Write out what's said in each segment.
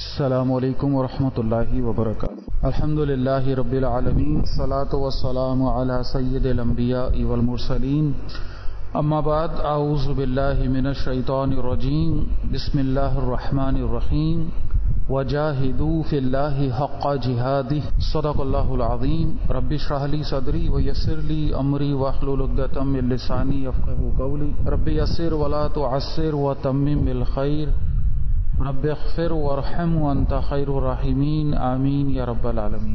السلام علیکم ورحمۃ اللہ وبرکاتہ۔ الحمد للہ رب العالمین، الصلاۃ والسلام علی سید الانبیاء والمرسلین، اما بعد، اعوذ باللہ من الشیطان الرجیم، بسم اللہ الرحمن الرحیم، وجاہدوا فی اللہ حق جہادہ، صدق اللہ العظیم۔ رب اشرح لی صدری ویسر لی امری واحلل عقدۃ من لسانی یفقہوا قولی، رب یسر ولا تعسر وتمم بالخیر، رب اغفر وارحم وانت خیر الراحمین، آمین یا رب العالمین۔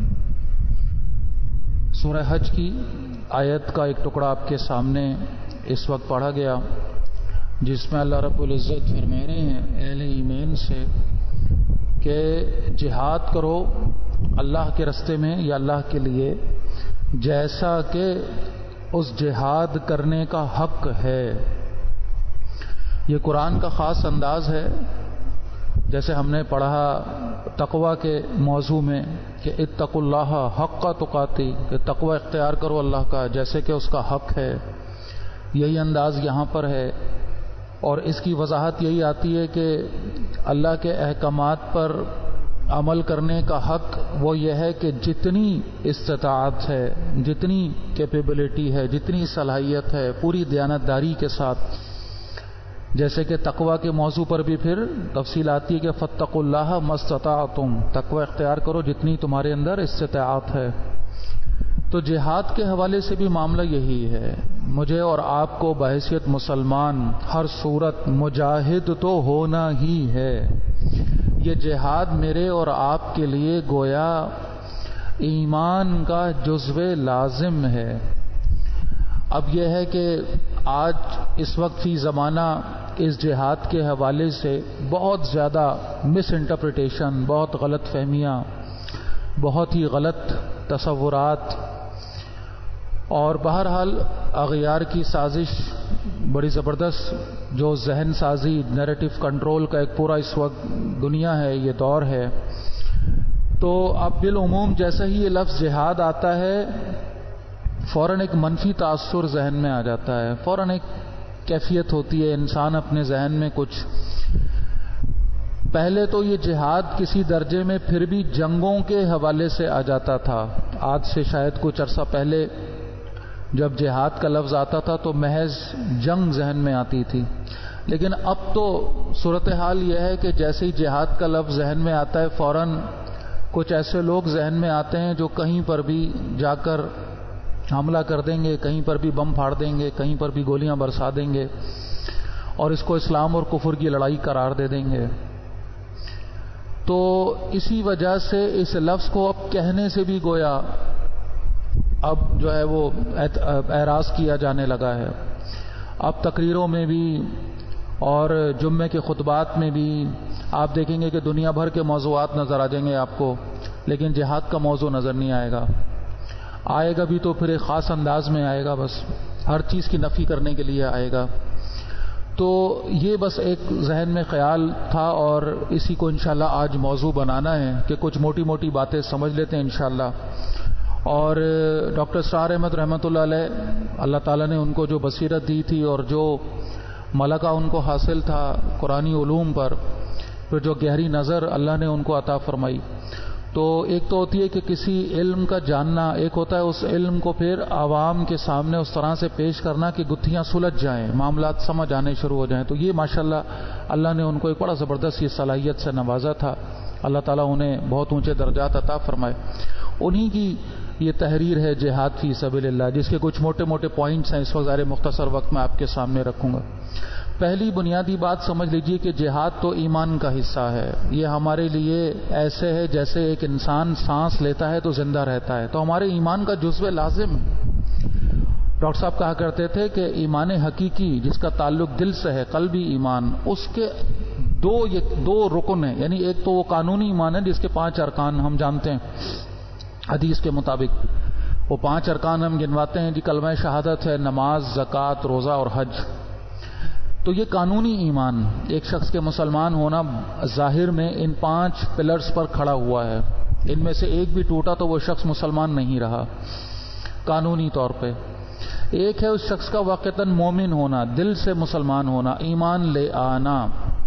سورہ حج کی آیت کا ایک ٹکڑا آپ کے سامنے اس وقت پڑھا گیا، جس میں اللہ رب العزت فرما رہے ہیں اہل ایمان سے کہ جہاد کرو اللہ کے راستے میں یا اللہ کے لیے، جیسا کہ اس جہاد کرنے کا حق ہے۔ یہ قرآن کا خاص انداز ہے، جیسے ہم نے پڑھا تقوی کے موضوع میں کہ اتقوا اللہ حق تقاتی، کہ تقوی اختیار کرو اللہ کا جیسے کہ اس کا حق ہے۔ یہی انداز یہاں پر ہے، اور اس کی وضاحت یہی آتی ہے کہ اللہ کے احکامات پر عمل کرنے کا حق وہ یہ ہے کہ جتنی استطاعت ہے، جتنی کیپیبلٹی ہے، جتنی صلاحیت ہے، پوری دیانتداری کے ساتھ۔ جیسے کہ تقوی کے موضوع پر بھی پھر تفصیل آتی ہے کہ فاتقوا اللہ ما استطعتم، تقوی اختیار کرو جتنی تمہارے اندر استطاعت ہے۔ تو جہاد کے حوالے سے بھی معاملہ یہی ہے، مجھے اور آپ کو بحیثیت مسلمان ہر صورت مجاہد تو ہونا ہی ہے۔ یہ جہاد میرے اور آپ کے لیے گویا ایمان کا جزو لازم ہے۔ اب یہ ہے کہ آج اس وقت فی زمانہ اس جہاد کے حوالے سے بہت زیادہ مس انٹرپریٹیشن، بہت غلط فہمیاں، بہت ہی غلط تصورات، اور بہرحال اغیار کی سازش بڑی زبردست، جو ذہن سازی، نیریٹو کنٹرول کا ایک پورا اس وقت دنیا ہے، یہ دور ہے۔ تو اب بالعموم جیسا ہی یہ لفظ جہاد آتا ہے، فوراً ایک منفی تاثر ذہن میں آ جاتا ہے، فوراً ایک کیفیت ہوتی ہے، انسان اپنے ذہن میں کچھ پہلے تو یہ جہاد کسی درجے میں پھر بھی جنگوں کے حوالے سے آ جاتا تھا۔ آج سے شاید کچھ عرصہ پہلے جب جہاد کا لفظ آتا تھا تو محض جنگ ذہن میں آتی تھی، لیکن اب تو صورتحال یہ ہے کہ جیسے ہی جہاد کا لفظ ذہن میں آتا ہے، فوراً کچھ ایسے لوگ ذہن میں آتے ہیں جو کہیں پر بھی جا کر حملہ کر دیں گے، کہیں پر بھی بم پھاڑ دیں گے، کہیں پر بھی گولیاں برسا دیں گے، اور اس کو اسلام اور کفر کی لڑائی قرار دے دیں گے۔ تو اسی وجہ سے اس لفظ کو اب کہنے سے بھی گویا اب جو ہے وہ اعراض کیا جانے لگا ہے۔ اب تقریروں میں بھی اور جمعے کے خطبات میں بھی آپ دیکھیں گے کہ دنیا بھر کے موضوعات نظر آ جائیں گے آپ کو، لیکن جہاد کا موضوع نظر نہیں آئے گا۔ آئے گا بھی تو پھر ایک خاص انداز میں آئے گا، بس ہر چیز کی نفی کرنے کے لیے آئے گا۔ تو یہ بس ایک ذہن میں خیال تھا، اور اسی کو انشاءاللہ آج موضوع بنانا ہے کہ کچھ موٹی موٹی باتیں سمجھ لیتے ہیں انشاءاللہ۔ اور ڈاکٹر اسرار احمد رحمۃ اللہ علیہ، اللہ تعالیٰ نے ان کو جو بصیرت دی تھی اور جو ملکہ ان کو حاصل تھا قرآنی علوم پر، پھر جو گہری نظر اللہ نے ان کو عطا فرمائی، تو ایک تو ہوتی ہے کہ کسی علم کا جاننا، ایک ہوتا ہے اس علم کو پھر عوام کے سامنے اس طرح سے پیش کرنا کہ گتھیاں سلجھ جائیں، معاملات سمجھ آنے شروع ہو جائیں۔ تو یہ ماشاءاللہ اللہ نے ان کو ایک بڑا زبردست یہ صلاحیت سے نوازا تھا، اللہ تعالیٰ انہیں بہت اونچے درجات عطا فرمائے۔ انہی کی یہ تحریر ہے جہاد فی سبیل اللہ، جس کے کچھ موٹے موٹے پوائنٹس ہیں، اس وقت ظاہر مختصر وقت میں آپ کے سامنے رکھوں گا۔ پہلی بنیادی بات سمجھ لیجئے کہ جہاد تو ایمان کا حصہ ہے۔ یہ ہمارے لیے ایسے ہے جیسے ایک انسان سانس لیتا ہے تو زندہ رہتا ہے، تو ہمارے ایمان کا جزو لازم۔ ڈاکٹر صاحب کہا کرتے تھے کہ ایمان حقیقی جس کا تعلق دل سے ہے، قلبی ایمان، اس کے دو رکن ہیں، یعنی ایک تو وہ قانونی ایمان ہے جس کے 5 ارکان ہم جانتے ہیں حدیث کے مطابق، وہ 5 ارکان ہم گنواتے ہیں جی، کلمہ شہادت ہے، نماز، زکوٰۃ، روزہ اور حج۔ تو یہ قانونی ایمان، ایک شخص کے مسلمان ہونا ظاہر میں ان 5 پلرز پر کھڑا ہوا ہے، ان میں سے ایک بھی ٹوٹا تو وہ شخص مسلمان نہیں رہا قانونی طور پہ۔ ایک ہے اس شخص کا واقعتاً مومن ہونا، دل سے مسلمان ہونا، ایمان لے آنا،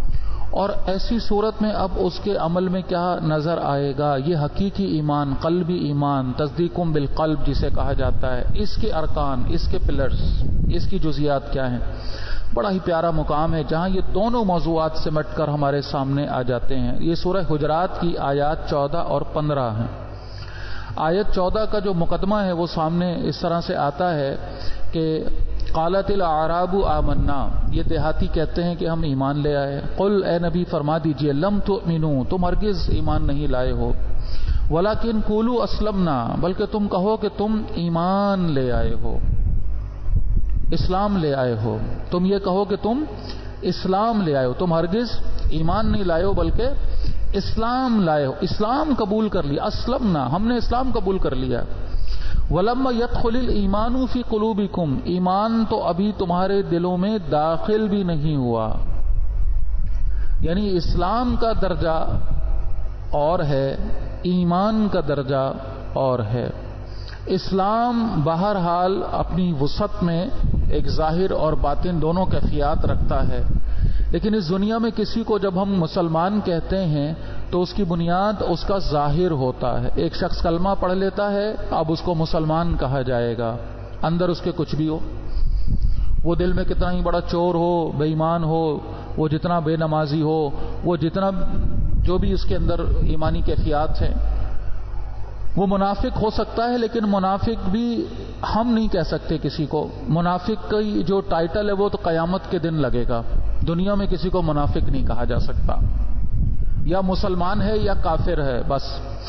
اور ایسی صورت میں اب اس کے عمل میں کیا نظر آئے گا؟ یہ حقیقی ایمان، قلبی ایمان، تصدیقم بالقلب جسے کہا جاتا ہے، اس کے ارکان، اس کے پلرز، اس کی جزیات کیا ہیں؟ بڑا ہی پیارا مقام ہے جہاں یہ دونوں موضوعات سمٹ کر ہمارے سامنے آ جاتے ہیں۔ یہ سورہ حجرات کی آیات 14 اور 15 ہیں۔ آیت 14 کا جو مقدمہ ہے وہ سامنے اس طرح سے آتا ہے کہ قالت الاعراب آمنا، یہ دیہاتی کہتے ہیں کہ ہم ایمان لے آئے۔ قل، اے نبی فرما دیجئے، لم تؤمنوا، تم ہرگز ایمان نہیں لائے ہو، ولکن قولوا اسلمنا، بلکہ تم کہو کہ تم ایمان لے آئے ہو، اسلام لے آئے ہو۔ تم یہ کہو کہ تم اسلام لے آئے ہو، تم ہرگز ایمان نہیں لائے ہو بلکہ اسلام لائے ہو، اسلام قبول کر لیا، اسلمنا، ہم نے اسلام قبول کر لیا۔ وَلَمَّا يَدْخُلِ الْإِيمَانُ فِي قُلُوبِكُمْ، ایمان تو ابھی تمہارے دلوں میں داخل بھی نہیں ہوا، یعنی اسلام کا درجہ اور ہے، ایمان کا درجہ اور ہے۔ اسلام بہرحال اپنی وسعت میں ایک ظاہر اور باطن دونوں کیفیات رکھتا ہے، لیکن اس دنیا میں کسی کو جب ہم مسلمان کہتے ہیں تو اس کی بنیاد اس کا ظاہر ہوتا ہے۔ ایک شخص کلمہ پڑھ لیتا ہے، اب اس کو مسلمان کہا جائے گا، اندر اس کے کچھ بھی ہو، وہ دل میں کتنا ہی بڑا چور ہو، بے ایمان ہو، وہ جتنا بے نمازی ہو، وہ جتنا جو بھی اس کے اندر ایمانی کیفیات ہیں، وہ منافق ہو سکتا ہے، لیکن منافق بھی ہم نہیں کہہ سکتے کسی کو۔ منافق کی جو ٹائٹل ہے وہ تو قیامت کے دن لگے گا، دنیا میں کسی کو منافق نہیں کہا جا سکتا، یا مسلمان ہے یا کافر ہے بس۔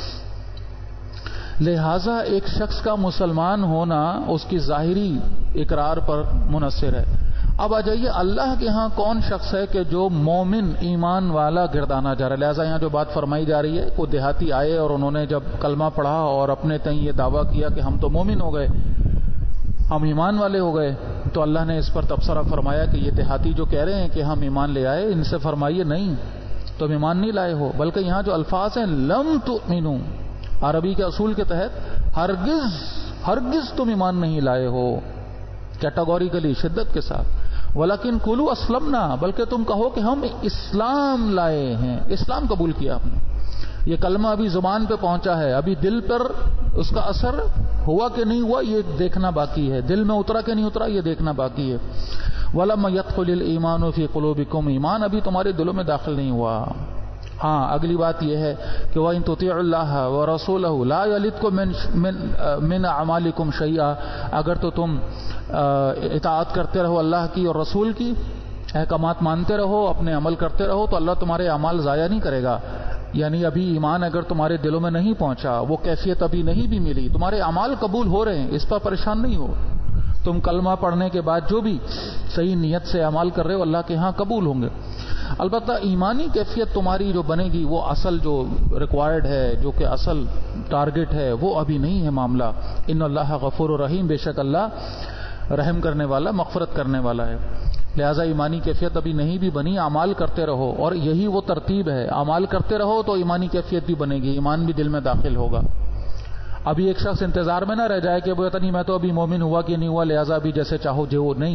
لہذا ایک شخص کا مسلمان ہونا اس کی ظاہری اقرار پر منحصر ہے۔ اب آ جائیے اللہ کے ہاں کون شخص ہے کہ جو مومن ایمان والا گردانا جا رہا ہے؟ لہذا یہاں جو بات فرمائی جا رہی ہے، کوئی دیہاتی آئے اور انہوں نے جب کلمہ پڑھا اور اپنے تئیں یہ دعویٰ کیا کہ ہم تو مومن ہو گئے، ہم ایمان والے ہو گئے، تو اللہ نے اس پر تبصرہ فرمایا کہ یہ دیہاتی جو کہہ رہے ہیں کہ ہم ایمان لے آئے، ان سے فرمائیے نہیں، تم ایمان نہیں لائے ہو، بلکہ یہاں جو الفاظ ہیں لم تؤمنوا، عربی کے اصول کے تحت ہرگز تم ایمان نہیں لائے ہو، کیٹاگوریکلی، شدت کے ساتھ۔ ولیکن قولوا اسلمنا، بلکہ تم کہو کہ ہم اسلام لائے ہیں، اسلام قبول کیا ہم نے۔ یہ کلمہ ابھی زبان پہ پہنچا ہے، ابھی دل پر اس کا اثر ہوا کہ نہیں ہوا یہ دیکھنا باقی ہے، دل میں اترا کہ نہیں اترا یہ دیکھنا باقی ہے۔ وَلَمَّا يَدْخُلِ الْإِيمَانُ فِي قُلُوبِكُمْ، ایمان ابھی تمہارے دلوں میں داخل نہیں ہوا۔ ہاں، اگلی بات یہ ہے کہ وَإِن تُطِيعُوا اللَّهَ وَرَسُولَهُ لَا يَلِدْكُم مِّنْ أَعْمَالِكُمْ شَيْئًا، اگر تو تم اطاعت کرتے رہو اللہ کی اور رسول کی، احکامات مانتے رہو، اپنے عمل کرتے رہو، تو اللہ تمہارے اعمال ضائع نہیں کرے گا۔ یعنی ابھی ایمان اگر تمہارے دلوں میں نہیں پہنچا، وہ کیفیت ابھی نہیں بھی ملی، تمہارے اعمال قبول ہو رہے ہیں، اس پر پریشان نہیں ہو۔ تم کلمہ پڑھنے کے بعد جو بھی صحیح نیت سے اعمال کر رہے ہو اللہ کے ہاں قبول ہوں گے۔ البتہ ایمانی کیفیت تمہاری جو بنے گی، وہ اصل جو ریکوائرڈ ہے، جو کہ اصل ٹارگٹ ہے، وہ ابھی نہیں ہے معاملہ۔ ان اللہ غفور رحیم، بے شک اللہ رحم کرنے والا، مغفرت کرنے والا ہے۔ لہذا ایمانی کیفیت ابھی نہیں بھی بنی، اعمال کرتے رہو، اور یہی وہ ترتیب ہے، اعمال کرتے رہو تو ایمانی کیفیت بھی بنے گی، ایمان بھی دل میں داخل ہوگا۔ ابھی ایک شخص انتظار میں نہ رہ جائے کہ وہ پتہ نہیں میں تو ابھی مومن ہوا کہ نہیں ہوا، لہذا ابھی جیسے چاہو جو نہیں،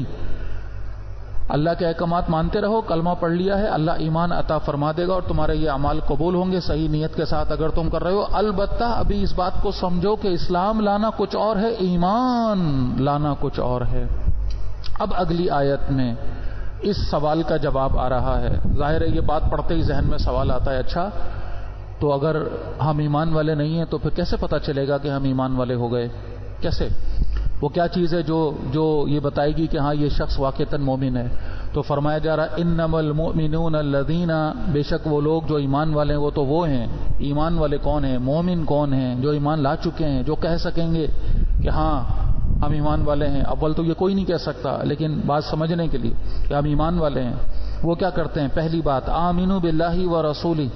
اللہ کے احکامات مانتے رہو، کلمہ پڑھ لیا ہے، اللہ ایمان عطا فرما دے گا اور تمہارے یہ اعمال قبول ہوں گے صحیح نیت کے ساتھ اگر تم کر رہے ہو۔ البتہ ابھی اس بات کو سمجھو کہ اسلام لانا کچھ اور ہے، ایمان لانا کچھ اور ہے۔ اب اگلی آیت میں اس سوال کا جواب آ رہا ہے۔ ظاہر ہے یہ بات پڑھتے ہی ذہن میں سوال آتا ہے، اچھا تو اگر ہم ایمان والے نہیں ہیں تو پھر کیسے پتہ چلے گا کہ ہم ایمان والے ہو گئے؟ کیسے؟ وہ کیا چیز ہے جو یہ بتائے گی کہ ہاں یہ شخص واقعتاً مومن ہے؟ تو فرمایا جا رہا انما المؤمنون الذین، بے شک وہ لوگ جو ایمان والے ہیں وہ تو وہ ہیں۔ ایمان والے کون ہیں؟ مومن کون ہیں؟ جو ایمان لا چکے ہیں، جو کہہ سکیں گے کہ ہاں ہم ایمان والے ہیں۔ اول تو یہ کوئی نہیں کہہ سکتا، لیکن بات سمجھنے کے لیے کہ ہم ایمان والے ہیں، وہ کیا کرتے ہیں؟ پہلی بات آمنوا باللہ ورسولہ،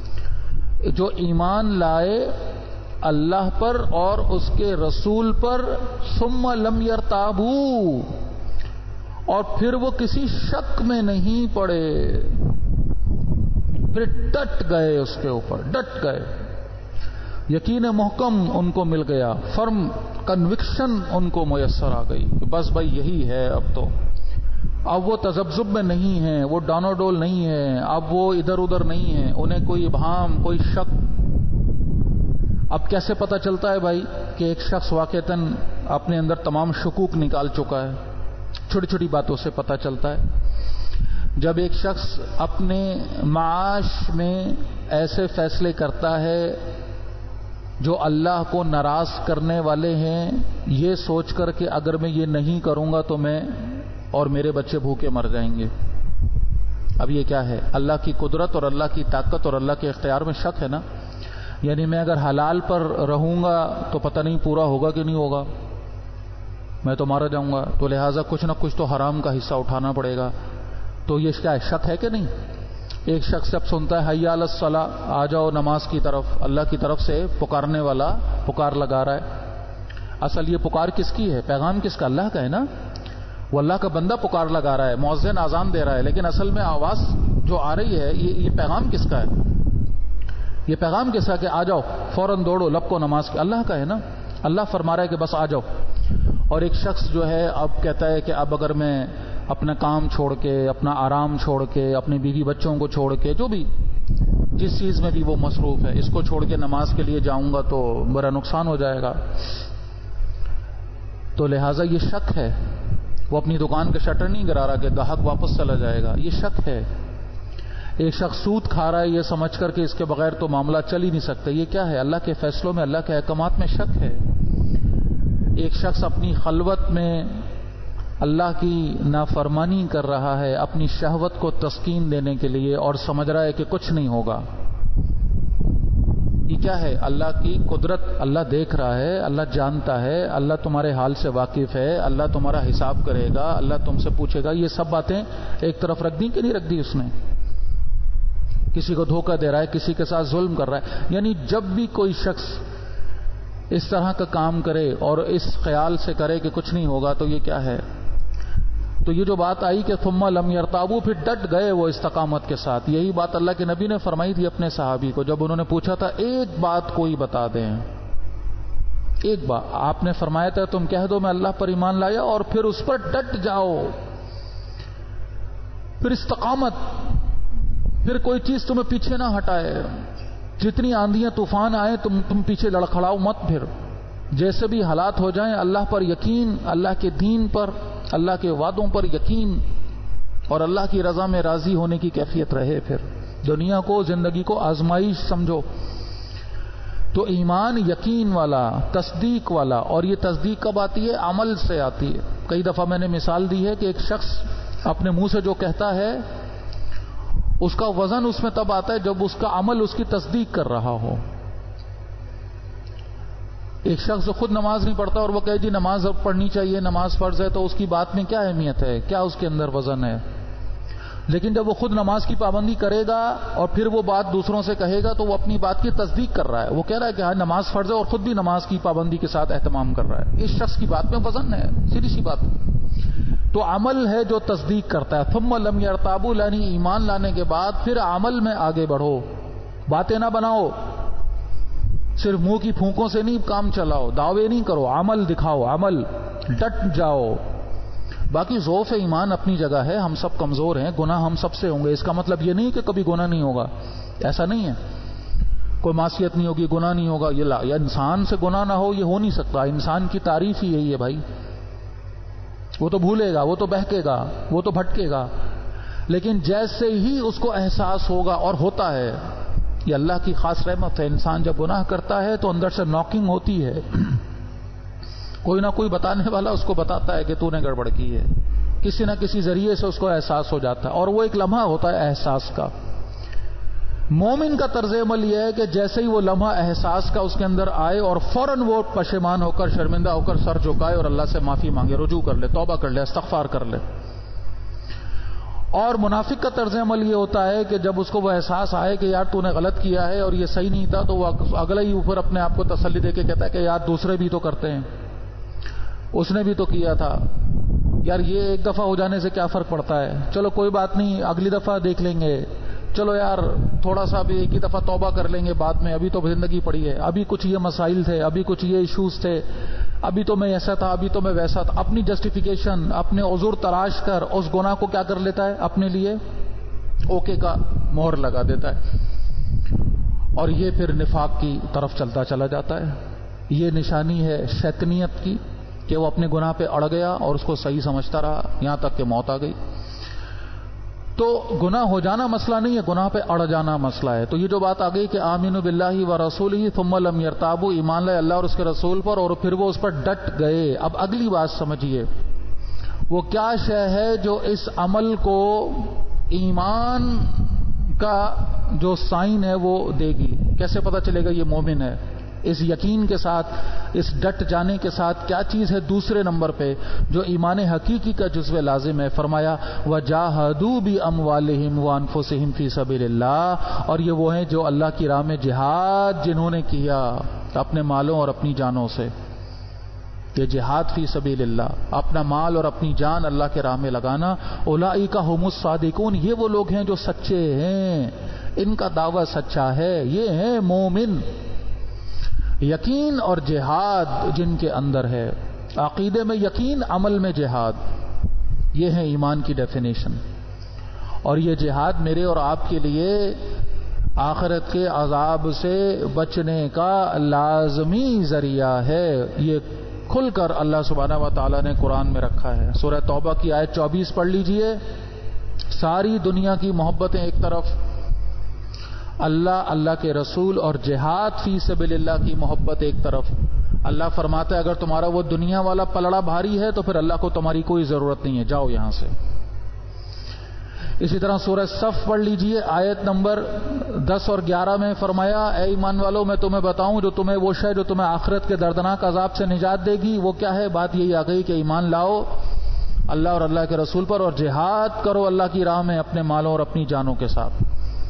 جو ایمان لائے اللہ پر اور اس کے رسول پر، ثم لم یرتابوا، اور پھر وہ کسی شک میں نہیں پڑے، پھر ڈٹ گئے، اس کے اوپر ڈٹ گئے، یقین محکم ان کو مل گیا، فرم کنوکشن ان کو میسر آ گئی کہ بس بھائی یہی ہے اب تو۔ اب وہ تذبذب میں نہیں ہیں، وہ ڈانو ڈول نہیں ہیں، اب وہ ادھر ادھر نہیں ہیں، انہیں کوئی ابہام، کوئی شک۔ اب کیسے پتہ چلتا ہے بھائی کہ ایک شخص واقعتاً اپنے اندر تمام شکوک نکال چکا ہے؟ چھوٹی چھوٹی باتوں سے پتہ چلتا ہے۔ جب ایک شخص اپنے معاش میں ایسے فیصلے کرتا ہے جو اللہ کو ناراض کرنے والے ہیں، یہ سوچ کر کہ اگر میں یہ نہیں کروں گا تو میں اور میرے بچے بھوکے مر جائیں گے، اب یہ کیا ہے؟ اللہ کی قدرت اور اللہ کی طاقت اور اللہ کے اختیار میں شک ہے نا۔ یعنی میں اگر حلال پر رہوں گا تو پتہ نہیں پورا ہوگا کہ نہیں ہوگا، میں تو مارا جاؤں گا، تو لہٰذا کچھ نہ کچھ تو حرام کا حصہ اٹھانا پڑے گا۔ تو یہ کیا ہے؟ شک ہے کہ نہیں؟ ایک شخص جب سنتا ہے حی علی الصلاۃ، آ جاؤ نماز کی طرف، اللہ کی طرف سے پکارنے والا پکار لگا رہا ہے۔ اصل یہ پکار کس کی ہے؟ پیغام کس کا؟ اللہ کا ہے نا۔ وہ اللہ کا بندہ پکار لگا رہا ہے، مؤذن اذان دے رہا ہے، لیکن اصل میں آواز جو آ رہی ہے یہ پیغام کس کا ہے؟ یہ پیغام کس کا کہ آ جاؤ فوراً دوڑو لب کو نماز کی؟ اللہ کا ہے نا۔ اللہ فرما رہا ہے کہ بس آ جاؤ۔ اور ایک شخص جو ہے اب کہتا ہے کہ اب اگر میں اپنا کام چھوڑ کے، اپنا آرام چھوڑ کے، اپنی بیوی بچوں کو چھوڑ کے، جو بھی جس چیز میں بھی وہ مصروف ہے، اس کو چھوڑ کے نماز کے لیے جاؤں گا تو بڑا نقصان ہو جائے گا، تو لہٰذا یہ شک ہے۔ وہ اپنی دکان کا شٹر نہیں گرا رہا کہ گاہک واپس چلا جائے گا، یہ شک ہے۔ ایک شخص سود کھا رہا ہے یہ سمجھ کر کہ اس کے بغیر تو معاملہ چل ہی نہیں سکتا، یہ کیا ہے؟ اللہ کے فیصلوں میں، اللہ کے احکامات میں شک ہے۔ ایک شخص اپنی خلوت میں اللہ کی نافرمانی کر رہا ہے اپنی شہوت کو تسکین دینے کے لیے اور سمجھ رہا ہے کہ کچھ نہیں ہوگا، یہ کیا ہے؟ اللہ کی قدرت، اللہ دیکھ رہا ہے، اللہ جانتا ہے، اللہ تمہارے حال سے واقف ہے، اللہ تمہارا حساب کرے گا، اللہ تم سے پوچھے گا۔ یہ سب باتیں ایک طرف رکھ دی کہ نہیں رکھ دی اس نے؟ کسی کو دھوکہ دے رہا ہے، کسی کے ساتھ ظلم کر رہا ہے، یعنی جب بھی کوئی شخص اس طرح کا کام کرے اور اس خیال سے کرے کہ کچھ نہیں ہوگا تو یہ کیا ہے؟ تو یہ جو بات آئی کہ ثم لم یرتابوا، پھر ڈٹ گئے وہ استقامت کے ساتھ، یہی بات اللہ کے نبی نے فرمائی تھی اپنے صحابی کو جب انہوں نے پوچھا تھا ایک بات کوئی بتا دیں، ایک بات آپ نے فرمایا تھا تم کہہ دو میں اللہ پر ایمان لایا، اور پھر اس پر ڈٹ جاؤ، پھر استقامت، پھر کوئی چیز تمہیں پیچھے نہ ہٹائے، جتنی آندیاں طوفان آئے تم پیچھے لڑکھڑاؤ مت، پھر جیسے بھی حالات ہو جائیں اللہ پر یقین، اللہ کے دین پر، اللہ کے وعدوں پر یقین، اور اللہ کی رضا میں راضی ہونے کی کیفیت رہے۔ پھر دنیا کو، زندگی کو آزمائش سمجھو۔ تو ایمان یقین والا، تصدیق والا، اور یہ تصدیق کب آتی ہے؟ عمل سے آتی ہے۔ کئی دفعہ میں نے مثال دی ہے کہ ایک شخص اپنے منہ سے جو کہتا ہے اس کا وزن اس میں تب آتا ہے جب اس کا عمل اس کی تصدیق کر رہا ہو۔ ایک شخص جو خود نماز نہیں پڑھتا اور وہ کہے جی نماز اب پڑھنی چاہیے، نماز فرض ہے، تو اس کی بات میں کیا اہمیت ہے؟ کیا اس کے اندر وزن ہے؟ لیکن جب وہ خود نماز کی پابندی کرے گا اور پھر وہ بات دوسروں سے کہے گا تو وہ اپنی بات کی تصدیق کر رہا ہے، وہ کہہ رہا ہے کہ ہاں نماز فرض ہے اور خود بھی نماز کی پابندی کے ساتھ اہتمام کر رہا ہے۔ اس شخص کی بات میں وزن ہے، سیدھی سی بات۔ تو عمل ہے جو تصدیق کرتا ہے۔ ثم لم یرتابوا، یعنی ایمان لانے کے بعد پھر عمل میں آگے بڑھو، باتیں نہ بناؤ، صرف منہ کی پھونکوں سے نہیں کام چلاؤ، دعوے نہیں کرو، عمل دکھاؤ، عمل، ڈٹ جاؤ۔ باقی ضعف ایمان اپنی جگہ ہے، ہم سب کمزور ہیں، گناہ ہم سب سے ہوں گے، اس کا مطلب یہ نہیں کہ کبھی گناہ نہیں ہوگا، ایسا نہیں ہے، کوئی معصیت نہیں ہوگی، گناہ نہیں ہوگا، یہ انسان سے گناہ نہ ہو یہ ہو نہیں سکتا، انسان کی تعریف ہی یہی ہے بھائی، وہ تو بھولے گا، وہ تو بہکے گا، وہ تو بھٹکے گا، لیکن جیسے ہی اس کو احساس ہوگا، اور ہوتا ہے، یہ اللہ کی خاص رحمت ہے، انسان جب گناہ کرتا ہے تو اندر سے ناکنگ ہوتی ہے، کوئی نہ کوئی بتانے والا اس کو بتاتا ہے کہ تو نے گڑبڑ کی ہے، کسی نہ کسی ذریعے سے اس کو احساس ہو جاتا ہے، اور وہ ایک لمحہ ہوتا ہے احساس کا۔ مومن کا طرز عمل یہ ہے کہ جیسے ہی وہ لمحہ احساس کا اس کے اندر آئے اور فوراً وہ پشیمان ہو کر، شرمندہ ہو کر سر جھکائے اور اللہ سے معافی مانگے، رجوع کر لے، توبہ کر لے، استغفار کر لے۔ اور منافق کا طرز عمل یہ ہوتا ہے کہ جب اس کو وہ احساس آئے کہ یار تو نے غلط کیا ہے اور یہ صحیح نہیں تھا، تو وہ اگلا ہی اوپر اپنے آپ کو تسلی دے کے کہتا ہے کہ یار دوسرے بھی تو کرتے ہیں، اس نے بھی تو کیا تھا، یار یہ ایک دفعہ ہو جانے سے کیا فرق پڑتا ہے، چلو کوئی بات نہیں اگلی دفعہ دیکھ لیں گے، چلو یار تھوڑا سا بھی ایک ہی دفعہ توبہ کر لیں گے بعد میں، ابھی تو زندگی پڑی ہے، ابھی کچھ یہ مسائل تھے، ابھی کچھ یہ ایشوز تھے، ابھی تو میں ایسا تھا، ابھی تو میں ویسا تھا، اپنی جسٹیفیکیشن، اپنے عذر تلاش کر اس گناہ کو کیا کر لیتا ہے، اپنے لیے اوکے کا مہر لگا دیتا ہے، اور یہ پھر نفاق کی طرف چلتا چلا جاتا ہے۔ یہ نشانی ہے شیطنیت کی کہ وہ اپنے گناہ پہ اڑ گیا اور اس کو صحیح سمجھتا رہا یہاں تک کہ موت آ گئی۔ تو گناہ ہو جانا مسئلہ نہیں ہے، گناہ پہ اڑ جانا مسئلہ ہے۔ تو یہ جو بات آ گئی کہ آمنوا باللہ ورسولہ ثم لم یرتابوا، ایمان لائے اللہ اور اس کے رسول پر اور پھر وہ اس پر ڈٹ گئے۔ اب اگلی بات سمجھیے، وہ کیا شے ہے جو اس عمل کو ایمان کا جو سائن ہے وہ دے گی؟ کیسے پتہ چلے گا یہ مومن ہے؟ اس یقین کے ساتھ، اس ڈٹ جانے کے ساتھ کیا چیز ہے دوسرے نمبر پہ جو ایمان حقیقی کا جزو لازم ہے؟ فرمایا وَجَاهَدُوا بِأَمْوَالِهِمْ وَأَنفُسِهِمْ فِي سَبِيلِ اللَّهِ، اور یہ وہ ہیں جو اللہ کی راہ میں جہاد جنہوں نے کیا اپنے مالوں اور اپنی جانوں سے۔ یہ جہاد فی سبیل اللہ، اپنا مال اور اپنی جان اللہ کے راہ میں لگانا۔ اولئک هم الصادقون، یہ وہ لوگ ہیں جو سچے ہیں، ان کا دعویٰ سچا ہے، یہ ہیں مومن۔ یقین اور جہاد جن کے اندر ہے، عقیدے میں یقین، عمل میں جہاد، یہ ہے ایمان کی ڈیفینیشن۔ اور یہ جہاد میرے اور آپ کے لیے آخرت کے عذاب سے بچنے کا لازمی ذریعہ ہے۔ یہ کھل کر اللہ سبحانہ و تعالیٰ نے قرآن میں رکھا ہے۔ سورہ توبہ کی آیت 24 پڑھ لیجئے۔ ساری دنیا کی محبتیں ایک طرف، اللہ، اللہ کے رسول اور جہاد فی سبیل اللہ کی محبت ایک طرف۔ اللہ فرماتا ہے اگر تمہارا وہ دنیا والا پلڑا بھاری ہے تو پھر اللہ کو تمہاری کوئی ضرورت نہیں ہے، جاؤ یہاں سے۔ اسی طرح سورہ صف پڑھ لیجئے، آیت نمبر 10 اور 11 میں فرمایا اے ایمان والو میں تمہیں بتاؤں جو تمہیں وہ شے جو تمہیں آخرت کے دردناک عذاب سے نجات دے گی، وہ کیا ہے؟ بات یہی آ گئی کہ ایمان لاؤ اللہ اور اللہ کے رسول پر اور جہاد کرو اللہ کی راہ میں اپنے مالوں اور اپنی جانوں کے ساتھ۔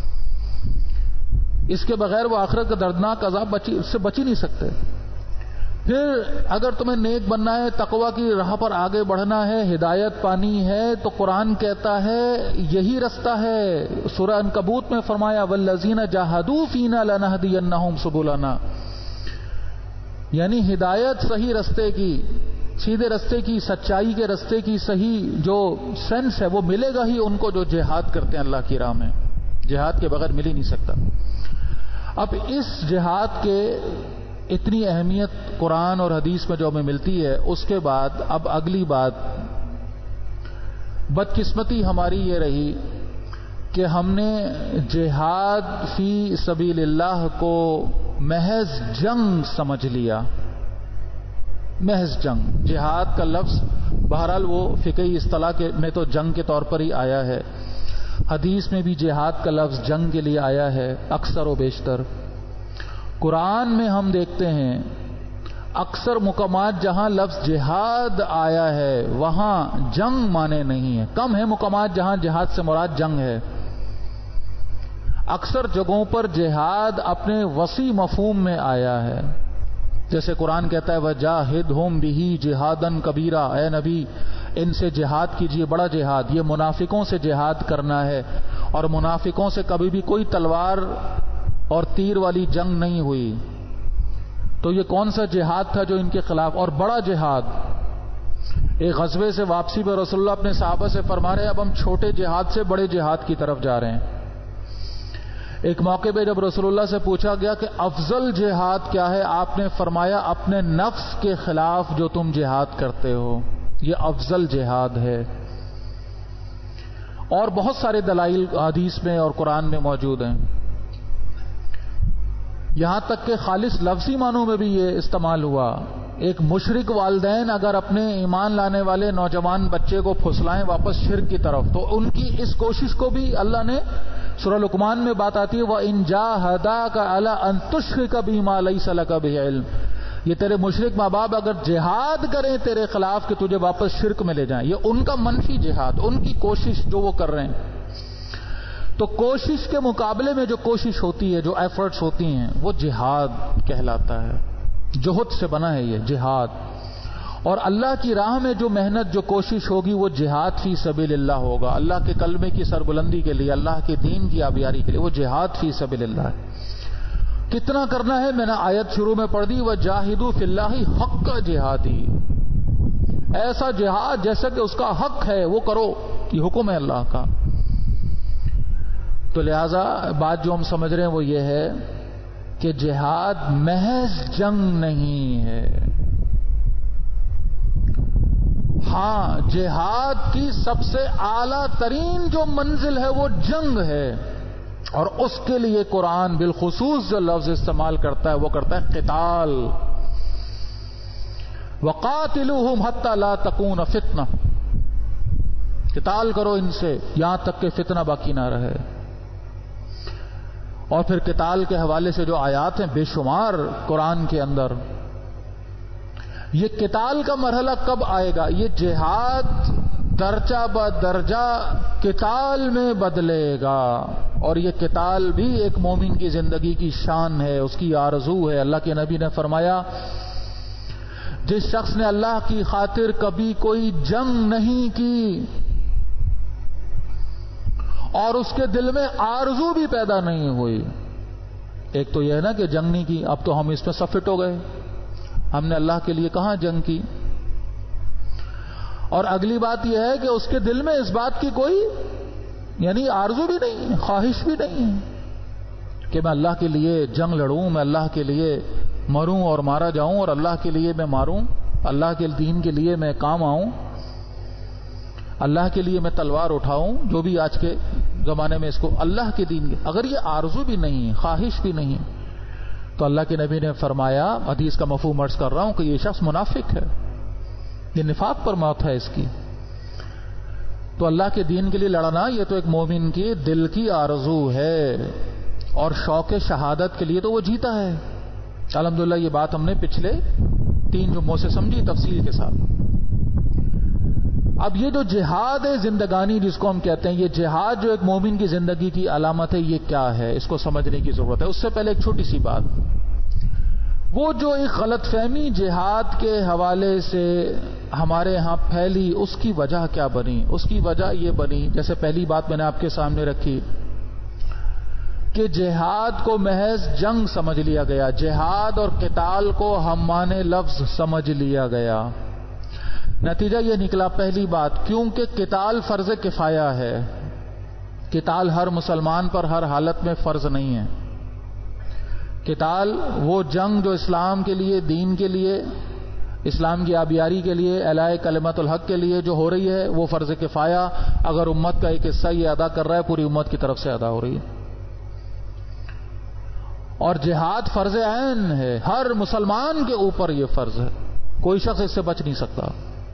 اس کے بغیر وہ آخرت کا دردناک عذاب سے بچ ہی نہیں سکتے۔ پھر اگر تمہیں نیک بننا ہے، تقوی کی راہ پر آگے بڑھنا ہے، ہدایت پانی ہے، تو قرآن کہتا ہے یہی رستہ ہے۔ سورہ عنکبوت میں فرمایا والذین جاہدوا فینا لنہدینہم سبلنا، یعنی ہدایت صحیح رستے کی، سیدھے رستے کی، سچائی کے رستے کی صحیح جو سینس ہے وہ ملے گا ہی ان کو جو جہاد کرتے ہیں اللہ کی راہ میں۔ جہاد کے بغیر مل ہی نہیں سکتا۔ اب اس جہاد کے اتنی اہمیت قرآن اور حدیث میں جو ہمیں ملتی ہے، اس کے بعد اب اگلی بات، بدقسمتی ہماری یہ رہی کہ ہم نے جہاد فی سبیل اللہ کو محض جنگ سمجھ لیا۔ محض جنگ، جہاد کا لفظ بہرحال وہ فقہی اصطلاح میں تو جنگ کے طور پر ہی آیا ہے، حدیث میں بھی جہاد کا لفظ جنگ کے لیے آیا ہے اکثر و بیشتر۔ قرآن میں ہم دیکھتے ہیں اکثر مقامات جہاں لفظ جہاد آیا ہے وہاں جنگ مانے نہیں ہے، کم ہے مقامات جہاں جہاد سے مراد جنگ ہے۔ اکثر جگہوں پر جہاد اپنے وسیع مفہوم میں آیا ہے، جیسے قرآن کہتا ہے وَجَاهِدْهُمْ بِهِ جِهَادًا كَبِيرًا، اے نبی ان سے جہاد کیجئے، بڑا جہاد۔ یہ منافقوں سے جہاد کرنا ہے، اور منافقوں سے کبھی بھی کوئی تلوار اور تیر والی جنگ نہیں ہوئی۔ تو یہ کون سا جہاد تھا جو ان کے خلاف؟ اور بڑا جہاد، ایک غزوے سے واپسی پہ رسول اللہ اپنے صحابہ سے فرما رہے ہیں اب ہم چھوٹے جہاد سے بڑے جہاد کی طرف جا رہے ہیں۔ ایک موقع پہ جب رسول اللہ سے پوچھا گیا کہ افضل جہاد کیا ہے، آپ نے فرمایا اپنے نفس کے خلاف جو تم جہاد کرتے ہو یہ افضل جہاد ہے۔ اور بہت سارے دلائل حدیث میں اور قرآن میں موجود ہیں، یہاں تک کہ خالص لفظی معنوں میں بھی یہ استعمال ہوا۔ ایک مشرک والدین اگر اپنے ایمان لانے والے نوجوان بچے کو پھسلائیں واپس شرک کی طرف، تو ان کی اس کوشش کو بھی اللہ نے، سورہ لقمان میں بات آتی ہے وَإِن جَاهَدَاكَ عَلَىٰ أَن تُشْرِكَ بِي مَا لَيْسَ لَكَ بِهِ عِلْمٌ، یہ تیرے مشرک ماں باپ اگر جہاد کریں تیرے خلاف کہ تجھے واپس شرک میں لے جائیں، یہ ان کا منفی جہاد، ان کی کوشش جو وہ کر رہے ہیں۔ تو کوشش کے مقابلے میں جو کوشش ہوتی ہے، جو ایفرٹس ہوتی ہیں، وہ جہاد کہلاتا ہے۔ جہد سے بنا ہے یہ جہاد۔ اور اللہ کی راہ میں جو محنت، جو کوشش ہوگی وہ جہاد فی سبیل اللہ ہوگا، اللہ کے کلمے کی سربلندی کے لیے، اللہ کے دین کی آبیاری کے لیے، وہ جہاد فی سبیل اللہ ہے۔ کتنا کرنا ہے؟ میں نے آیت شروع میں پڑھ دی، وَجَاهِدُوا فِي اللَّهِ حَقَّ جِهَادِهِ، ایسا جہاد جیسا کہ اس کا حق ہے وہ کرو، یہ حکم ہے اللہ کا۔ تو لہذا بات جو ہم سمجھ رہے ہیں وہ یہ ہے کہ جہاد محض جنگ نہیں ہے۔ ہاں، جہاد کی سب سے اعلیٰ ترین جو منزل ہے وہ جنگ ہے، اور اس کے لیے قرآن بالخصوص جو لفظ استعمال کرتا ہے وہ کرتا ہے قتال۔ وَقَاتِلُوهُمْ حَتَّى لَا تَكُونَ فِتْنَةٌ، قتال کرو ان سے یہاں تک کہ فتنہ باقی نہ رہے۔ اور پھر قتال کے حوالے سے جو آیات ہیں بے شمار قرآن کے اندر، یہ قتال کا مرحلہ کب آئے گا؟ یہ جہاد درجہ بدرجہ قتال میں بدلے گا، اور یہ قتال بھی ایک مومن کی زندگی کی شان ہے، اس کی آرزو ہے۔ اللہ کے نبی نے فرمایا، جس شخص نے اللہ کی خاطر کبھی کوئی جنگ نہیں کی اور اس کے دل میں آرزو بھی پیدا نہیں ہوئی، ایک تو یہ ہے نا کہ جنگ نہیں کی، اب تو ہم اس میں سب فٹ ہو گئے، ہم نے اللہ کے لیے کہاں جنگ کی، اور اگلی بات یہ ہے کہ اس کے دل میں اس بات کی کوئی یعنی آرزو بھی نہیں، خواہش بھی نہیں کہ میں اللہ کے لیے جنگ لڑوں، میں اللہ کے لیے مروں اور مارا جاؤں، اور اللہ کے لیے میں ماروں، اللہ کے دین کے لیے میں کام آؤں، اللہ کے لیے میں تلوار اٹھاؤں، جو بھی آج کے زمانے میں اس کو اللہ کے دین کے، اگر یہ آرزو بھی نہیں، خواہش بھی نہیں، تو اللہ کے نبی نے فرمایا، حدیث کا مفہوم عرض کر رہا ہوں، کہ یہ شخص منافق ہے، یہ نفاق پر موت ہے اس کی۔ تو اللہ کے دین کے لیے لڑنا یہ تو ایک مومن کی دل کی آرزو ہے، اور شوق شہادت کے لیے تو وہ جیتا ہے۔ الحمدللہ یہ بات ہم نے پچھلے 3 جمعوں سے سمجھی تفصیل کے ساتھ۔ اب یہ جو جہاد ہے زندگانی جس کو ہم کہتے ہیں، یہ جہاد جو ایک مومن کی زندگی کی علامت ہے، یہ کیا ہے، اس کو سمجھنے کی ضرورت ہے۔ اس سے پہلے ایک چھوٹی سی بات، وہ جو ایک غلط فہمی جہاد کے حوالے سے ہمارے ہاں پھیلی، اس کی وجہ کیا بنی؟ اس کی وجہ یہ بنی، جیسے پہلی بات میں نے آپ کے سامنے رکھی کہ جہاد کو محض جنگ سمجھ لیا گیا، جہاد اور قتال کو ہم معنی لفظ سمجھ لیا گیا۔ نتیجہ یہ نکلا، پہلی بات، کیونکہ قتال فرض کفایہ ہے، قتال ہر مسلمان پر ہر حالت میں فرض نہیں ہے۔ قتال وہ جنگ جو اسلام کے لیے، دین کے لیے، اسلام کی آبیاری کے لیے، اعلاء کلمت الحق کے لیے جو ہو رہی ہے، وہ فرض کفایہ، اگر امت کا ایک حصہ یہ ادا کر رہا ہے، پوری امت کی طرف سے ادا ہو رہی ہے۔ اور جہاد فرض عین ہے، ہر مسلمان کے اوپر یہ فرض ہے، کوئی شخص اس سے بچ نہیں سکتا۔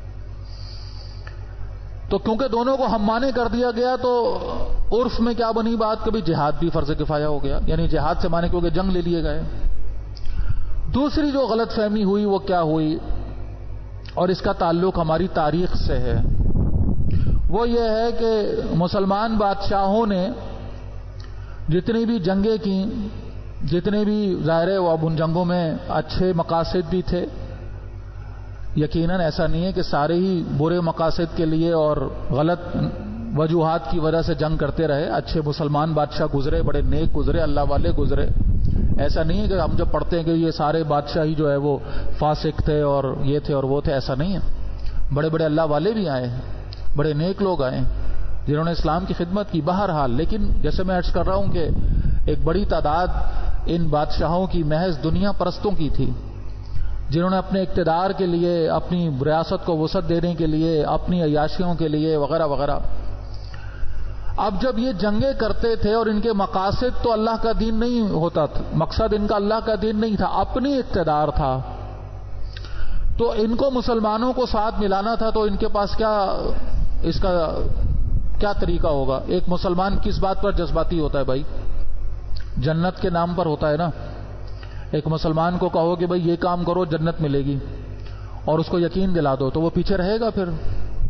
تو کیونکہ دونوں کو ہم معنی کر دیا گیا، تو عرف میں کیا بنی بات، کبھی جہاد بھی فرض کفایہ ہو گیا، یعنی جہاد سے معنی کیونکہ جنگ لے لیے گئے۔ دوسری جو غلط فہمی ہوئی وہ کیا ہوئی، اور اس کا تعلق ہماری تاریخ سے ہے، وہ یہ ہے کہ مسلمان بادشاہوں نے جتنی بھی جنگیں کی، جتنے بھی ظاہر ہے وہ اب ان جنگوں میں اچھے مقاصد بھی تھے، یقیناً ایسا نہیں ہے کہ سارے ہی برے مقاصد کے لیے اور غلط وجوہات کی وجہ سے جنگ کرتے رہے، اچھے مسلمان بادشاہ گزرے، بڑے نیک گزرے، اللہ والے گزرے، ایسا نہیں ہے کہ ہم جب پڑھتے ہیں کہ یہ سارے بادشاہ ہی جو ہے وہ فاسق تھے اور یہ تھے اور وہ تھے، ایسا نہیں ہے، بڑے بڑے اللہ والے بھی آئے ہیں، بڑے نیک لوگ آئے ہیں جنہوں نے اسلام کی خدمت کی بہرحال۔ لیکن جیسے میں عرض کر رہا ہوں کہ ایک بڑی تعداد ان بادشاہوں کی محض دنیا پرستوں کی تھی، جنہوں نے اپنے اقتدار کے لیے، اپنی ریاست کو وسعت دینے کے لیے، اپنی عیاشیوں کے لیے وغیرہ وغیرہ۔ اب جب یہ جنگیں کرتے تھے اور ان کے مقاصد تو اللہ کا دین نہیں ہوتا تھا، مقصد ان کا اللہ کا دین نہیں تھا، اپنی اقتدار تھا، تو ان کو مسلمانوں کو ساتھ ملانا تھا، تو ان کے پاس کیا اس کا کیا طریقہ ہوگا؟ ایک مسلمان کس بات پر جذباتی ہوتا ہے بھائی؟ جنت کے نام پر ہوتا ہے نا۔ ایک مسلمان کو کہو کہ بھائی یہ کام کرو جنت ملے گی، اور اس کو یقین دلا دو، تو وہ پیچھے رہے گا پھر۔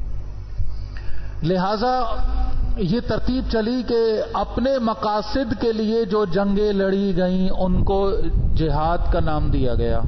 لہذا یہ ترتیب چلی کہ اپنے مقاصد کے لیے جو جنگیں لڑی گئیں ان کو جہاد کا نام دیا گیا،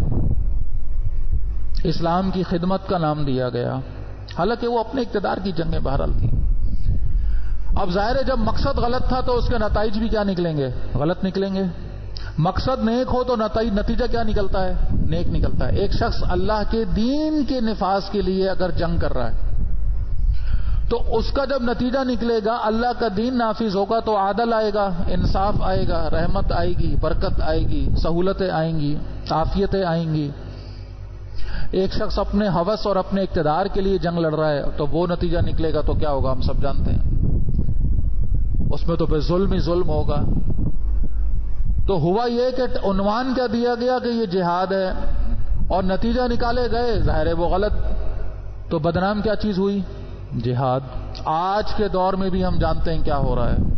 اسلام کی خدمت کا نام دیا گیا، حالانکہ وہ اپنے اقتدار کی جنگیں بہرحال تھی۔ اب ظاہر ہے جب مقصد غلط تھا تو اس کے نتائج بھی کیا نکلیں گے؟ غلط نکلیں گے۔ مقصد نیک ہو تو نتیجہ کیا نکلتا ہے؟ نیک نکلتا ہے. ایک شخص اللہ کے دین کے نفاذ کے لیے اگر جنگ کر رہا ہے تو اس کا جب نتیجہ نکلے گا اللہ کا دین نافذ ہوگا تو عدل آئے گا، انصاف آئے گا، رحمت آئے گی، برکت آئے گی، سہولتیں آئیں گی، عافیتیں آئیں گی. ایک شخص اپنے ہوس اور اپنے اقتدار کے لیے جنگ لڑ رہا ہے تو وہ نتیجہ نکلے گا تو کیا ہوگا ہم سب جانتے ہیں. اس میں تو پھر ظلم ہی ظلم ہوگا. تو ہوا یہ کہ عنوان کیا دیا گیا کہ یہ جہاد ہے اور نتیجہ نکالے گئے، ظاہر ہے وہ غلط. تو بدنام کیا چیز ہوئی؟ جہاد. آج کے دور میں بھی ہم جانتے ہیں کیا ہو رہا ہے.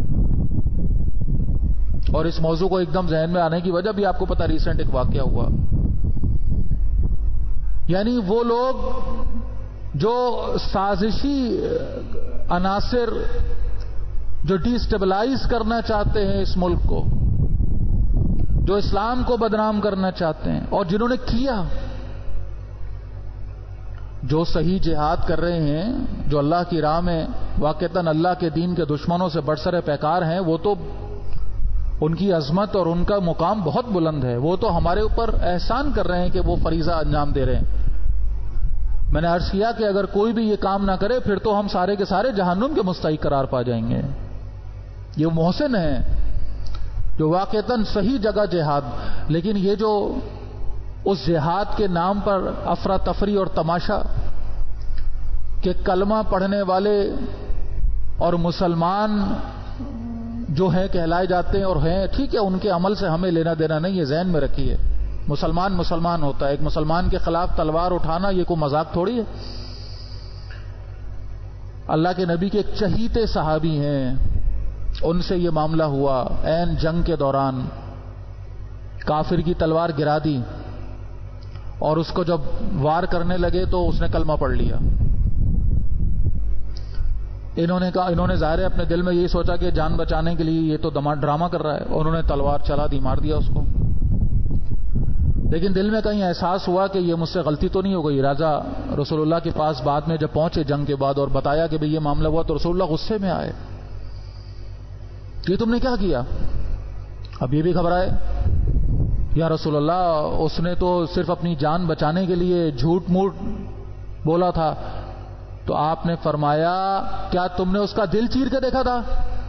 اور اس موضوع کو ایک دم ذہن میں آنے کی وجہ بھی آپ کو پتہ، ریسنٹ ایک واقعہ ہوا. یعنی وہ لوگ جو سازشی عناصر جو ڈی اسٹیبلائز کرنا چاہتے ہیں اس ملک کو، جو اسلام کو بدنام کرنا چاہتے ہیں، اور جنہوں نے کیا، جو صحیح جہاد کر رہے ہیں، جو اللہ کی راہ میں واقعتاً اللہ کے دین کے دشمنوں سے برسر پیکار ہیں، وہ تو ان کی عظمت اور ان کا مقام بہت بلند ہے. وہ تو ہمارے اوپر احسان کر رہے ہیں کہ وہ فریضہ انجام دے رہے ہیں. میں نے عرض کیا کہ اگر کوئی بھی یہ کام نہ کرے پھر تو ہم سارے کے سارے جہنم کے مستحق قرار پا جائیں گے. یہ محسن ہے جو واقعتاً صحیح جگہ جہاد، لیکن یہ جو اس جہاد کے نام پر افراتفری اور تماشا کہ کلمہ پڑھنے والے اور مسلمان جو ہیں کہلائے جاتے ہیں اور ہیں، ٹھیک ہے، ان کے عمل سے ہمیں لینا دینا نہیں، یہ ذہن میں رکھیے. مسلمان مسلمان ہوتا ہے. ایک مسلمان کے خلاف تلوار اٹھانا یہ کوئی مذاق تھوڑی ہے. اللہ کے نبی کے ایک چہیتے صحابی ہیں، ان سے یہ معاملہ ہوا عین جنگ کے دوران. کافر کی تلوار گرا دی اور اس کو جب وار کرنے لگے تو اس نے کلمہ پڑھ لیا. انہوں نے ظاہر ہے اپنے دل میں یہی سوچا کہ جان بچانے کے لیے یہ تو ڈرامہ کر رہا ہے. انہوں نے تلوار چلا دی، مار دیا اس کو. لیکن دل میں کہیں احساس ہوا کہ یہ مجھ سے غلطی تو نہیں ہو گئی. راجا رسول اللہ کے پاس بعد میں جب پہنچے جنگ کے بعد اور بتایا کہ بھئی یہ معاملہ ہوا تو رسول اللہ غصے میں آئے. یہ تم نے کیا کیا؟ اب یہ بھی گھبرائے. یا رسول اللہ اس نے تو صرف اپنی جان بچانے کے لیے جھوٹ موٹ بولا تھا. تو آپ نے فرمایا کیا تم نے اس کا دل چیر کے دیکھا تھا؟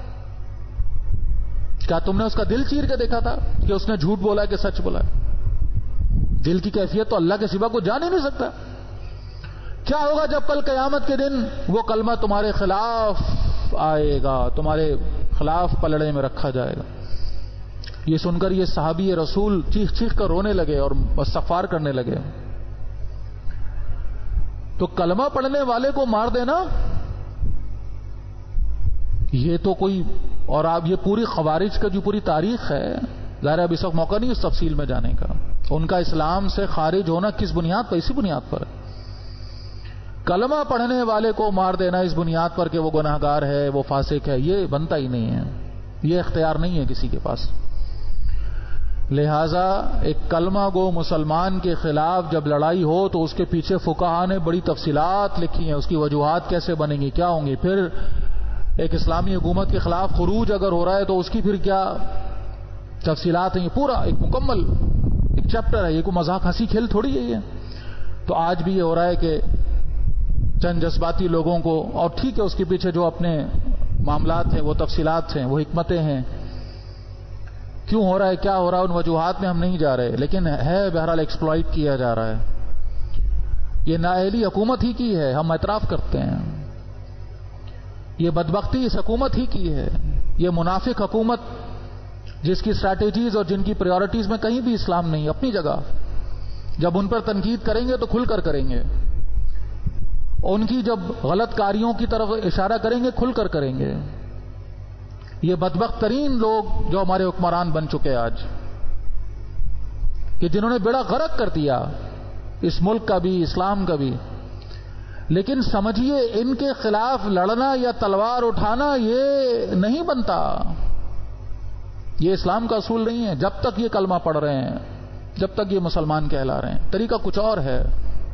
کیا تم نے اس کا دل چیر کے دیکھا تھا کہ اس نے جھوٹ بولا ہے کہ سچ بولا ہے؟ دل کی کیفیت تو اللہ کے سوا کو جان ہی نہیں سکتا. کیا ہوگا جب کل قیامت کے دن وہ کلمہ تمہارے خلاف آئے گا، تمہارے خلاف پلڑے میں رکھا جائے گا. یہ سن کر یہ صحابی رسول چیخ چیخ کر رونے لگے اور استغفار کرنے لگے. تو کلمہ پڑھنے والے کو مار دینا یہ تو کوئی، اور آپ یہ پوری خوارج کا جو پوری تاریخ ہے، ظاہر اب اس وقت موقع نہیں اس تفصیل میں جانے کا. ان کا اسلام سے خارج ہونا کس بنیاد پر؟ اسی بنیاد پر. کلمہ پڑھنے والے کو مار دینا اس بنیاد پر کہ وہ گناہگار ہے، وہ فاسق ہے، یہ بنتا ہی نہیں ہے. یہ اختیار نہیں ہے کسی کے پاس. لہذا ایک کلمہ گو مسلمان کے خلاف جب لڑائی ہو تو اس کے پیچھے فقہا نے بڑی تفصیلات لکھی ہیں، اس کی وجوہات کیسے بنیں گی، کیا ہوں گی. پھر ایک اسلامی حکومت کے خلاف خروج اگر ہو رہا ہے تو اس کی پھر کیا تفصیلات ہیں. یہ پورا ایک مکمل ایک چیپٹر ہے. یہ کوئی مذاق ہنسی کھیل تھوڑی ہے یہ. تو آج بھی یہ ہو رہا ہے کہ چند جذباتی لوگوں کو، اور ٹھیک ہے اس کے پیچھے جو اپنے معاملات ہیں، وہ تفصیلات ہیں، وہ حکمتیں ہیں، کیوں ہو رہا ہے، کیا ہو رہا ہے، ان وجوہات میں ہم نہیں جا رہے. لیکن ہے بہرحال ایکسپلائٹ کیا جا رہا ہے. یہ نااہلی حکومت ہی کی ہے، ہم اعتراف کرتے ہیں. یہ بدبختی اس حکومت ہی کی ہے. یہ منافق حکومت جس کی اسٹریٹجیز اور جن کی پریورٹیز میں کہیں بھی اسلام نہیں، اپنی جگہ. جب ان پر تنقید کریں گے تو کھل کر کریں گے. ان کی جب غلط کاریوں کی طرف اشارہ کریں گے کھل کر کریں گے. یہ بدبخت ترین لوگ جو ہمارے حکمران بن چکے آج، کہ جنہوں نے بیڑا غرق کر دیا اس ملک کا بھی، اسلام کا بھی. لیکن سمجھیے ان کے خلاف لڑنا یا تلوار اٹھانا یہ نہیں بنتا. یہ اسلام کا اصول نہیں ہے. جب تک یہ کلمہ پڑھ رہے ہیں، جب تک یہ مسلمان کہلا رہے ہیں. طریقہ کچھ اور ہے.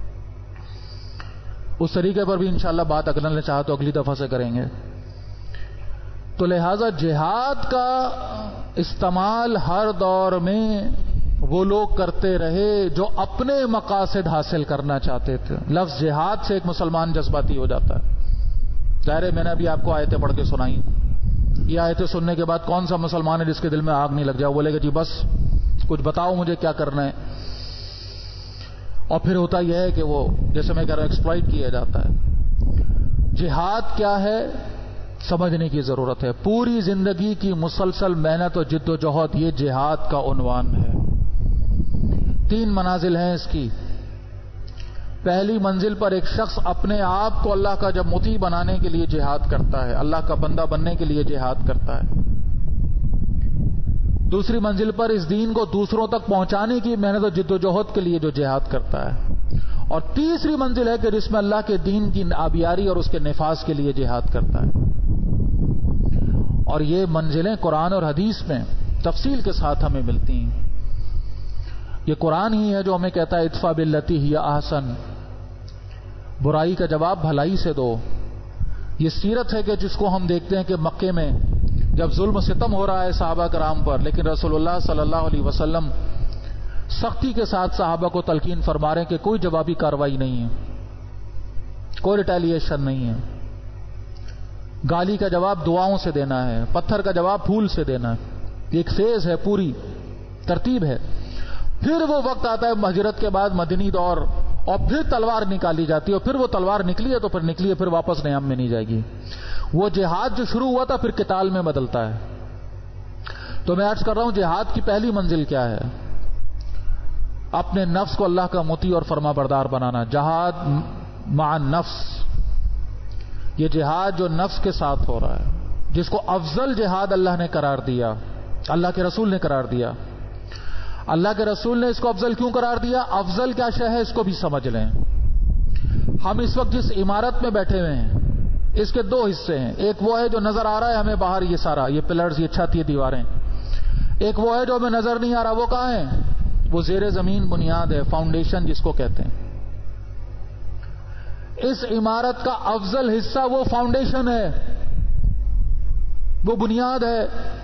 اس طریقے پر بھی انشاءاللہ بات اگر نے چاہا تو اگلی دفعہ سے کریں گے. تو لہذا جہاد کا استعمال ہر دور میں وہ لوگ کرتے رہے جو اپنے مقاصد حاصل کرنا چاہتے تھے. لفظ جہاد سے ایک مسلمان جذباتی ہو جاتا ہے. ظاہر ہے میں نے ابھی آپ کو آیتیں پڑھ کے سنائی. یہ آیتیں سننے کے بعد کون سا مسلمان ہے جس کے دل میں آگ نہیں لگ جائے؟ وہ بولے گا جی بس کچھ بتاؤ مجھے کیا کرنا ہے. اور پھر ہوتا یہ ہے کہ وہ جیسے میں کہہ رہا ہوں ایکسپلائٹ کیا جاتا ہے. جہاد کیا ہے سمجھنے کی ضرورت ہے. پوری زندگی کی مسلسل محنت اور جد و جہد یہ جہاد کا عنوان ہے. 3 منازل ہیں اس کی. پہلی منزل پر ایک شخص اپنے آپ کو اللہ کا جب مطیع بنانے کے لیے جہاد کرتا ہے، اللہ کا بندہ بننے کے لیے جہاد کرتا ہے. دوسری منزل پر اس دین کو دوسروں تک پہنچانے کی محنت اور جد و جہد کے لیے جو جہاد کرتا ہے. اور تیسری منزل ہے کہ جس میں اللہ کے دین کی آبیاری اور اس کے نفاذ کے لیے جہاد کرتا ہے. اور یہ منزلیں قرآن اور حدیث میں تفصیل کے ساتھ ہمیں ملتی ہیں. یہ قرآن ہی ہے جو ہمیں کہتا ہے ادفع باللتی ہی احسن، برائی کا جواب بھلائی سے دو. یہ سیرت ہے کہ جس کو ہم دیکھتے ہیں کہ مکے میں جب ظلم و ستم ہو رہا ہے صحابہ کرام پر، لیکن رسول اللہ صلی اللہ علیہ وسلم سختی کے ساتھ صحابہ کو تلقین فرما رہے ہیں کہ کوئی جوابی کارروائی نہیں ہے، کوئی ریٹیلیشن نہیں ہے. گالی کا جواب دعاؤں سے دینا ہے، پتھر کا جواب پھول سے دینا ہے. یہ ایک فیز ہے، پوری ترتیب ہے. پھر وہ وقت آتا ہے ہجرت کے بعد مدنی دور، اور پھر تلوار نکالی جاتی ہے. اور پھر وہ تلوار نکلی ہے تو پھر نکلی ہے، پھر واپس نیام میں نہیں جائے گی. وہ جہاد جو شروع ہوا تھا پھر قتال میں بدلتا ہے. تو میں عرض کر رہا ہوں جہاد کی پہلی منزل کیا ہے؟ اپنے نفس کو اللہ کا مطیع اور فرما بردار بنانا. جہاد مع النفس، یہ جہاد جو نفس کے ساتھ ہو رہا ہے، جس کو افضل جہاد اللہ نے قرار دیا، اللہ کے رسول نے قرار دیا. اللہ کے رسول نے اس کو افضل کیوں قرار دیا؟ افضل کیا شے ہے اس کو بھی سمجھ لیں. ہم اس وقت جس عمارت میں بیٹھے ہوئے ہیں اس کے 2 حصے ہیں. ایک وہ ہے جو نظر آ رہا ہے ہمیں باہر، یہ سارا یہ پلرز، یہ چھت، یہ دیواریں. ایک وہ ہے جو ہمیں نظر نہیں آ رہا. وہ کہاں ہے؟ وہ زیر زمین بنیاد ہے، فاؤنڈیشن جس کو کہتے ہیں. اس عمارت کا افضل حصہ وہ فاؤنڈیشن ہے، وہ بنیاد ہے.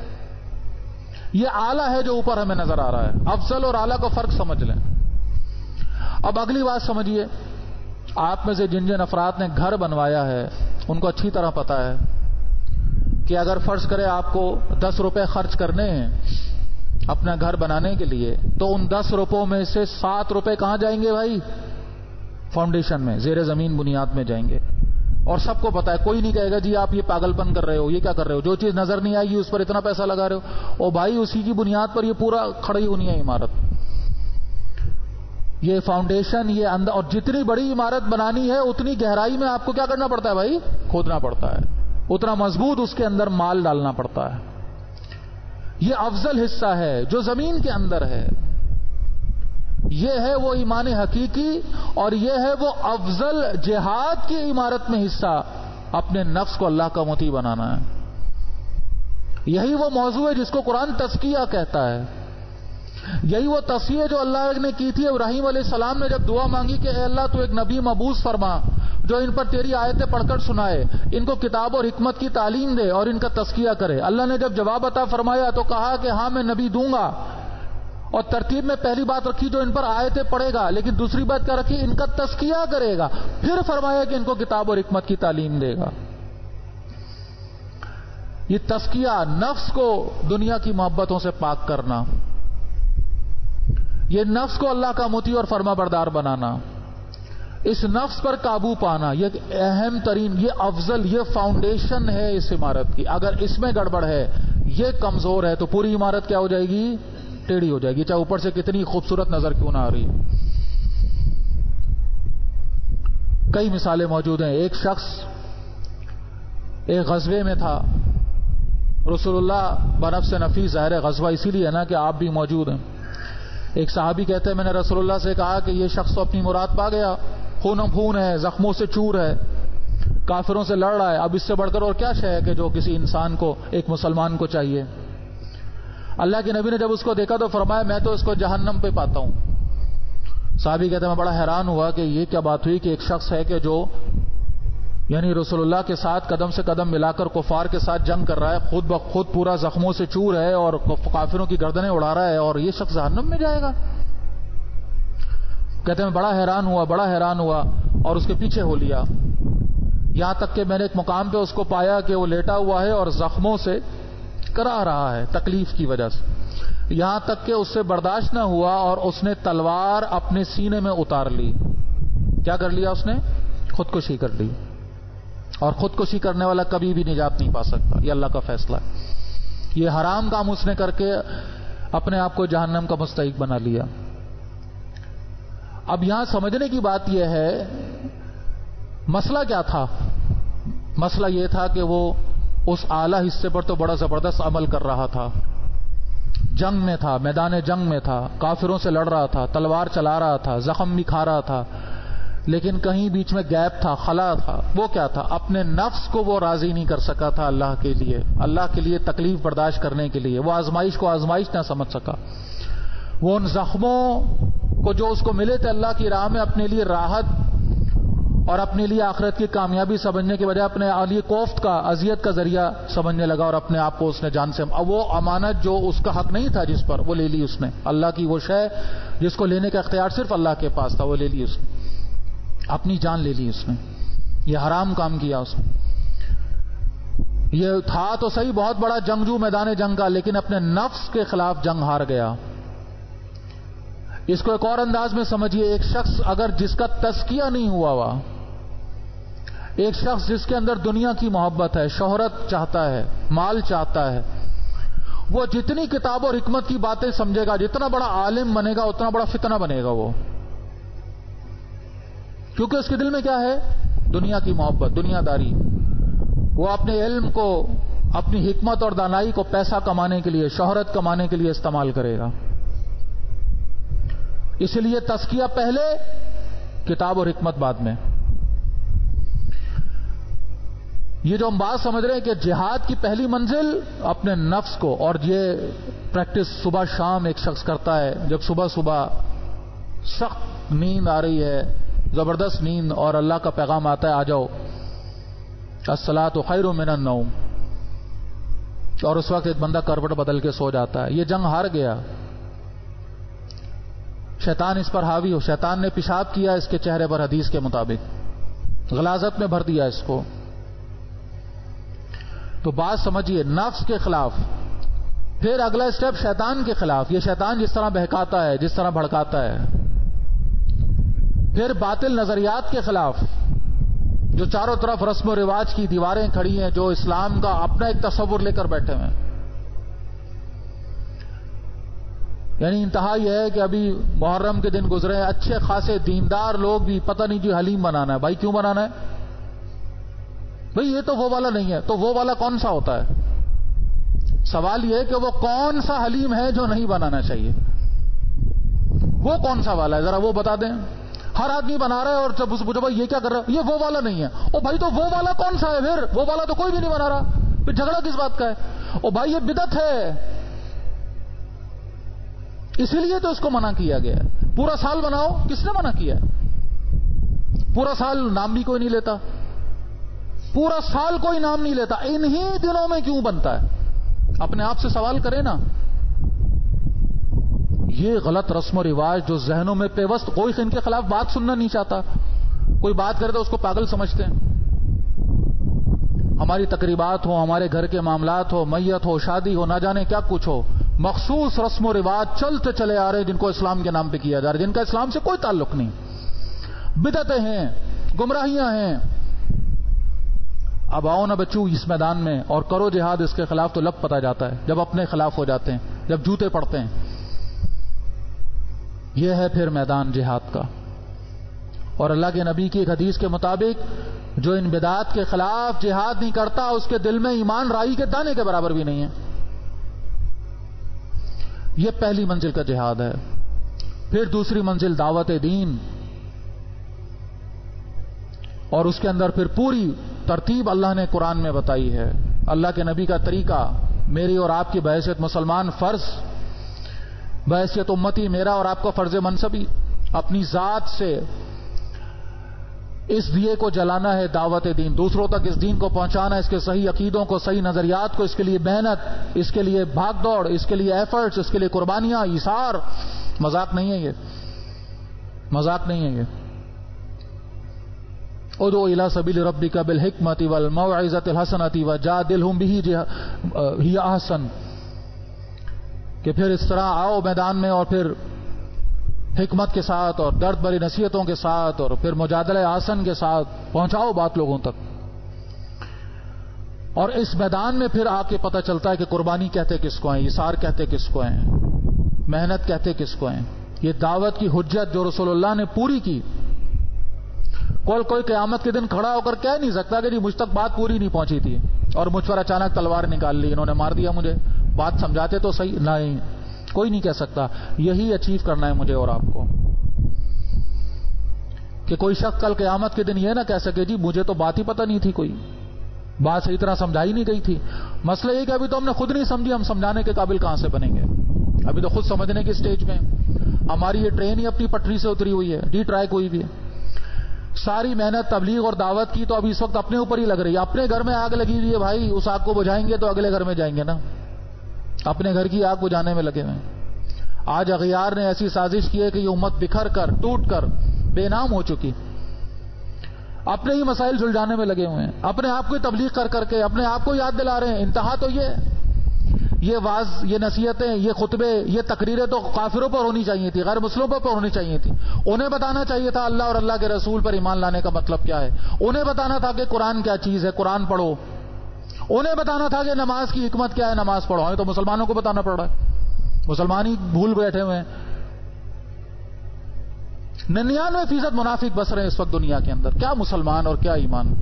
یہ آلہ ہے جو اوپر ہمیں نظر آ رہا ہے. افضل اور اعلیٰ کو فرق سمجھ لیں. اب اگلی بات سمجھیے. آپ میں سے جن جن افراد نے گھر بنوایا ہے ان کو اچھی طرح پتا ہے کہ اگر فرض کرے آپ کو 10 روپے خرچ کرنے ہیں اپنا گھر بنانے کے لیے، تو ان 10 روپوں میں سے 7 روپے کہاں جائیں گے بھائی؟ فاؤنڈیشن میں، زیر زمین بنیاد میں جائیں گے. اور سب کو پتا ہے، کوئی نہیں کہے گا جی آپ یہ پاگل پن کر رہے ہو، یہ کیا کر رہے ہو، جو چیز نظر نہیں آئے گی اس پر اتنا پیسہ لگا رہے ہو. او بھائی اسی کی بنیاد پر یہ پورا کھڑی ہونی ہے عمارت. یہ فاؤنڈیشن، یہ اندر، اور جتنی بڑی عمارت بنانی ہے اتنی گہرائی میں آپ کو کیا کرنا پڑتا ہے بھائی؟ کھودنا پڑتا ہے. اتنا مضبوط اس کے اندر مال ڈالنا پڑتا ہے. یہ افضل حصہ ہے جو زمین کے اندر ہے. یہ ہے وہ ایمان حقیقی، اور یہ ہے وہ افضل جہاد کی عمارت میں حصہ، اپنے نفس کو اللہ کا مطیع بنانا ہے. یہی وہ موضوع ہے جس کو قرآن تزکیہ کہتا ہے. یہی وہ تصفیہ جو اللہ نے کی تھی ابراہیم علیہ السلام نے جب دعا مانگی کہ اے اللہ تو ایک نبی مبعوث فرما جو ان پر تیری آیتیں پڑھ کر سنائے، ان کو کتاب اور حکمت کی تعلیم دے اور ان کا تزکیہ کرے. اللہ نے جب جواب عطا فرمایا تو کہا کہ ہاں میں نبی دوں گا. اور ترتیب میں پہلی بات رکھی جو ان پر آیتیں پڑھے گا، لیکن دوسری بات کیا رکھی؟ ان کا تزکیہ کرے گا. پھر فرمایا کہ ان کو کتاب اور حکمت کی تعلیم دے گا. یہ تزکیہ، نفس کو دنیا کی محبتوں سے پاک کرنا، یہ نفس کو اللہ کا مطیع اور فرما بردار بنانا، اس نفس پر قابو پانا، یہ اہم ترین، یہ افضل، یہ فاؤنڈیشن ہے اس عمارت کی. اگر اس میں گڑبڑ ہے، یہ کمزور ہے، تو پوری عمارت کیا ہو جائے گی؟ ٹیڑھی ہو جائے گی، چاہے اوپر سے کتنی خوبصورت نظر کیوں نہ آ رہی. کئی مثالیں موجود ہیں. ایک شخص ایک غزوے میں تھا، رسول اللہ بنفس نفیس، ظاہر غزوہ اسی لیے ہے نا کہ آپ بھی موجود ہیں. ایک صحابی کہتے ہیں میں نے رسول اللہ سے کہا کہ یہ شخص تو اپنی مراد پا گیا، خونم خون ہے، زخموں سے چور ہے، کافروں سے لڑ رہا ہے، اب اس سے بڑھ کر اور کیا شے ہے کہ جو کسی انسان کو، ایک مسلمان کو چاہیے. اللہ کے نبی نے جب اس کو دیکھا تو فرمایا میں تو اس کو جہنم پہ پاتا ہوں. صحابی کہتے ہیں میں بڑا حیران ہوا کہ یہ کیا بات ہوئی کہ ایک شخص ہے کہ جو یعنی رسول اللہ کے ساتھ قدم سے قدم ملا کر کفار کے ساتھ جنگ کر رہا ہے، خود بخود پورا زخموں سے چور ہے اور کافروں کی گردنیں اڑا رہا ہے، اور یہ شخص جہنم میں جائے گا؟ کہتے ہیں بڑا حیران ہوا اور اس کے پیچھے ہو لیا، یہاں تک کہ میں نے ایک مقام پہ اس کو پایا کہ وہ لیٹا ہوا ہے اور زخموں سے کرا رہا ہے تکلیف کی وجہ سے، یہاں تک کہ اس سے برداشت نہ ہوا اور اس نے تلوار اپنے سینے میں اتار لی۔ کیا کر لیا اس نے؟ خودکشی کر لی۔ اور خودکشی کرنے والا کبھی بھی نجات نہیں پا سکتا، یہ اللہ کا فیصلہ ہے۔ یہ حرام کام اس نے کر کے اپنے آپ کو جہنم کا مستحق بنا لیا۔ اب یہاں سمجھنے کی بات یہ ہے، مسئلہ کیا تھا؟ مسئلہ یہ تھا کہ وہ اس اعلی حصے پر تو بڑا زبردست عمل کر رہا تھا، جنگ میں تھا، میدان جنگ میں تھا، کافروں سے لڑ رہا تھا، تلوار چلا رہا تھا، زخم بھی کھا رہا تھا، لیکن کہیں بیچ میں گیپ تھا، خلا تھا۔ وہ کیا تھا؟ اپنے نفس کو وہ راضی نہیں کر سکا تھا اللہ کے لیے تکلیف برداشت کرنے کے لیے، وہ آزمائش کو آزمائش نہ سمجھ سکا۔ وہ ان زخموں کو جو اس کو ملے تھے اللہ کی راہ میں اپنے لیے راحت اور اپنے لیے آخرت کی کامیابی سمجھنے کے بجائے اپنے لیے کوفت کا، اذیت کا ذریعہ سمجھنے لگا، اور اپنے آپ کو اس نے جان سے وہ امانت جو اس کا حق نہیں تھا جس پر، وہ لے لی اس نے۔ اللہ کی وہ شے جس کو لینے کا اختیار صرف اللہ کے پاس تھا، وہ لے لی اس نے، اپنی جان لے لی اس نے۔ یہ حرام کام کیا اس نے۔ یہ تھا تو صحیح بہت بڑا جنگجو میدان جنگ کا، لیکن اپنے نفس کے خلاف جنگ ہار گیا۔ اس کو ایک اور انداز میں سمجھیے، ایک شخص اگر جس کا تزکیہ نہیں ہوا ایک شخص جس کے اندر دنیا کی محبت ہے، شہرت چاہتا ہے، مال چاہتا ہے، وہ جتنی کتاب اور حکمت کی باتیں سمجھے گا، جتنا بڑا عالم بنے گا اتنا بڑا فتنہ بنے گا وہ، کیونکہ اس کے دل میں کیا ہے؟ دنیا کی محبت، دنیا داری۔ وہ اپنے علم کو، اپنی حکمت اور دانائی کو پیسہ کمانے کے لیے، شہرت کمانے کے لیے استعمال کرے گا۔ اس لیے تزکیہ پہلے، کتاب اور حکمت بعد میں۔ یہ جو ہم بات سمجھ رہے ہیں کہ جہاد کی پہلی منزل اپنے نفس کو، اور یہ پریکٹس صبح شام ایک شخص کرتا ہے، جب صبح صبح سخت نیند آ رہی ہے، زبردست نیند، اور اللہ کا پیغام آتا ہے آ جاؤ، الصلاۃ خیر من النوم، اور اس وقت ایک بندہ کروٹ بدل کے سو جاتا ہے۔ یہ جنگ ہار گیا، شیطان اس پر حاوی ہو، شیطان نے پیشاب کیا اس کے چہرے پر، حدیث کے مطابق غلاظت میں بھر دیا اس کو۔ تو بات سمجھیے، نفس کے خلاف، پھر اگلا اسٹیپ شیطان کے خلاف۔ یہ شیطان جس طرح بہکاتا ہے، جس طرح بھڑکاتا ہے، پھر باطل نظریات کے خلاف، جو چاروں طرف رسم و رواج کی دیواریں کھڑی ہیں، جو اسلام کا اپنا ایک تصور لے کر بیٹھے ہیں۔ یعنی انتہا یہ ہے کہ ابھی محرم کے دن گزرے ہیں، اچھے خاصے دیندار لوگ بھی پتہ نہیں جی حلیم بنانا ہے۔ بھائی کیوں بنانا ہے؟ بھئی یہ تو وہ والا نہیں ہے، تو وہ والا کون سا ہوتا ہے؟ سوال یہ ہے کہ وہ کون سا حلیم ہے جو نہیں بنانا چاہیے؟ وہ کون سا والا ہے ذرا وہ بتا دیں۔ ہر آدمی بنا رہا ہے، اور جب اس پوچھو بھائی یہ کیا کر رہا ہے، یہ وہ والا نہیں ہے۔ او بھائی تو وہ والا کون سا ہے؟ پھر وہ والا تو کوئی بھی نہیں بنا رہا، پھر جھگڑا کس بات کا ہے؟ او بھائی یہ بدعت ہے، اسی لیے تو اس کو منع کیا گیا ہے۔ پورا سال بناؤ، کس نے منع کیا ہے؟ پورا سال نام بھی کوئی نہیں لیتا، پورا سال کوئی نام نہیں لیتا، انہی دنوں میں کیوں بنتا ہے؟ اپنے آپ سے سوال کریں نا۔ یہ غلط رسم و رواج جو ذہنوں میں پیوست، کوئی ان کے خلاف بات سننا نہیں چاہتا، کوئی بات کرے تو اس کو پاگل سمجھتے ہیں۔ ہماری تقریبات ہو، ہمارے گھر کے معاملات ہو، میت ہو، شادی ہو، نہ جانے کیا کچھ ہو، مخصوص رسم و رواج چلتے چلے آ رہے ہیں جن کو اسلام کے نام پہ کیا جا رہا ہے، جن کا اسلام سے کوئی تعلق نہیں، بدعتیں ہیں، گمراہیاں ہیں۔ اب آؤ نا بچو اس میدان میں اور کرو جہاد اس کے خلاف، تو لب پتا جاتا ہے جب اپنے خلاف ہو جاتے ہیں، جب جوتے پڑتے ہیں۔ یہ ہے پھر میدان جہاد کا۔ اور اللہ کے نبی کی ایک حدیث کے مطابق جو ان بدعات کے خلاف جہاد نہیں کرتا، اس کے دل میں ایمان رائی کے دانے کے برابر بھی نہیں ہے۔ یہ پہلی منزل کا جہاد ہے۔ پھر دوسری منزل دعوت دین، اور اس کے اندر پھر پوری ترتیب اللہ نے قرآن میں بتائی ہے، اللہ کے نبی کا طریقہ، میری اور آپ کی بحیثیت مسلمان فرض، بحیثیت امتی میرا اور آپ کا فرض منصبی، اپنی ذات سے اس دیے کو جلانا ہے دعوت دین، دوسروں تک اس دین کو پہنچانا، اس کے صحیح عقیدوں کو، صحیح نظریات کو، اس کے لیے محنت، اس کے لیے بھاگ دوڑ، اس کے لیے ایفرٹس، اس کے لیے قربانیاں، ایثار. مذاق نہیں ہے یہ، مذاق نہیں ہے یہ. ادعو الی سبیل ربک بالحکمۃ والموعظۃ الحسنۃ وجادلھم بہ ہی احسن، کہ پھر اس طرح آؤ میدان میں اور پھر حکمت کے ساتھ اور درد بھری نصیحتوں کے ساتھ اور پھر مجادلہ آسن کے ساتھ پہنچاؤ بات لوگوں تک. اور اس میدان میں پھر آ کے پتہ چلتا ہے کہ قربانی کہتے کس کو ہیں، ایثار کہتے کس کو ہیں، محنت کہتے کس کو ہیں. یہ دعوت کی حجت جو رسول اللہ نے پوری کی، کوئی قیامت کے دن کھڑا ہو کر کہہ نہیں سکتا کہ جی مجھ تک بات پوری نہیں پہنچی تھی اور مجھ پر اچانک تلوار نکال لی، انہوں نے مار دیا مجھے، بات سمجھاتے تو صحیح. نہیں، کوئی نہیں کہہ سکتا. یہی اچیو کرنا ہے مجھے اور آپ کو، کہ کوئی شخص کل قیامت کے دن یہ نہ کہہ سکے جی مجھے تو بات ہی پتہ نہیں تھی، کوئی بات صحیح طرح سمجھائی نہیں گئی تھی. مسئلہ یہ کہ ابھی تو ہم نے خود نہیں سمجھی، ہم سمجھانے کے قابل کہاں سے بنیں گے؟ ابھی تو خود سمجھنے کی سٹیج میں ہماری یہ ٹرین ہی اپنی پٹری سے اتری ہوئی ہے، ڈی ٹریک ہوئی بھی ہے. ساری محنت تبلیغ اور دعوت کی تو ابھی اس وقت اپنے اوپر ہی لگ رہی ہے. اپنے گھر میں آگ لگی ہوئی ہے بھائی، اس آگ کو بجھائیں گے تو اگلے گھر میں جائیں گے نا، اپنے گھر کی آگ بجھانے میں لگے ہوئے ہیں. آج اغیار نے ایسی سازش کی ہے کہ یہ امت بکھر کر، ٹوٹ کر بے نام ہو چکی، اپنے ہی مسائل سلجھانے میں لگے ہوئے ہیں، اپنے آپ کو تبلیغ کر کر کے اپنے آپ کو یاد دلا رہے ہیں. انتہا تو یہ واعظ، یہ نصیحتیں، یہ خطبے، یہ تقریریں تو کافروں پر ہونی چاہیے تھی، غیر مسلموں پر ہونی چاہیے تھی. انہیں بتانا چاہیے تھا اللہ اور اللہ کے رسول پر ایمان لانے کا مطلب کیا ہے. انہیں بتانا تھا کہ قرآن کیا چیز ہے، قرآن پڑھو. انہیں بتانا تھا کہ نماز کی حکمت کیا ہے، نماز پڑھو. ہمیں تو مسلمانوں کو بتانا پڑ رہا ہے، مسلمان ہی بھول بیٹھے ہوئے ہیں. 99% منافق بس رہے ہیں اس وقت دنیا کے اندر، کیا مسلمان اور کیا ایمان.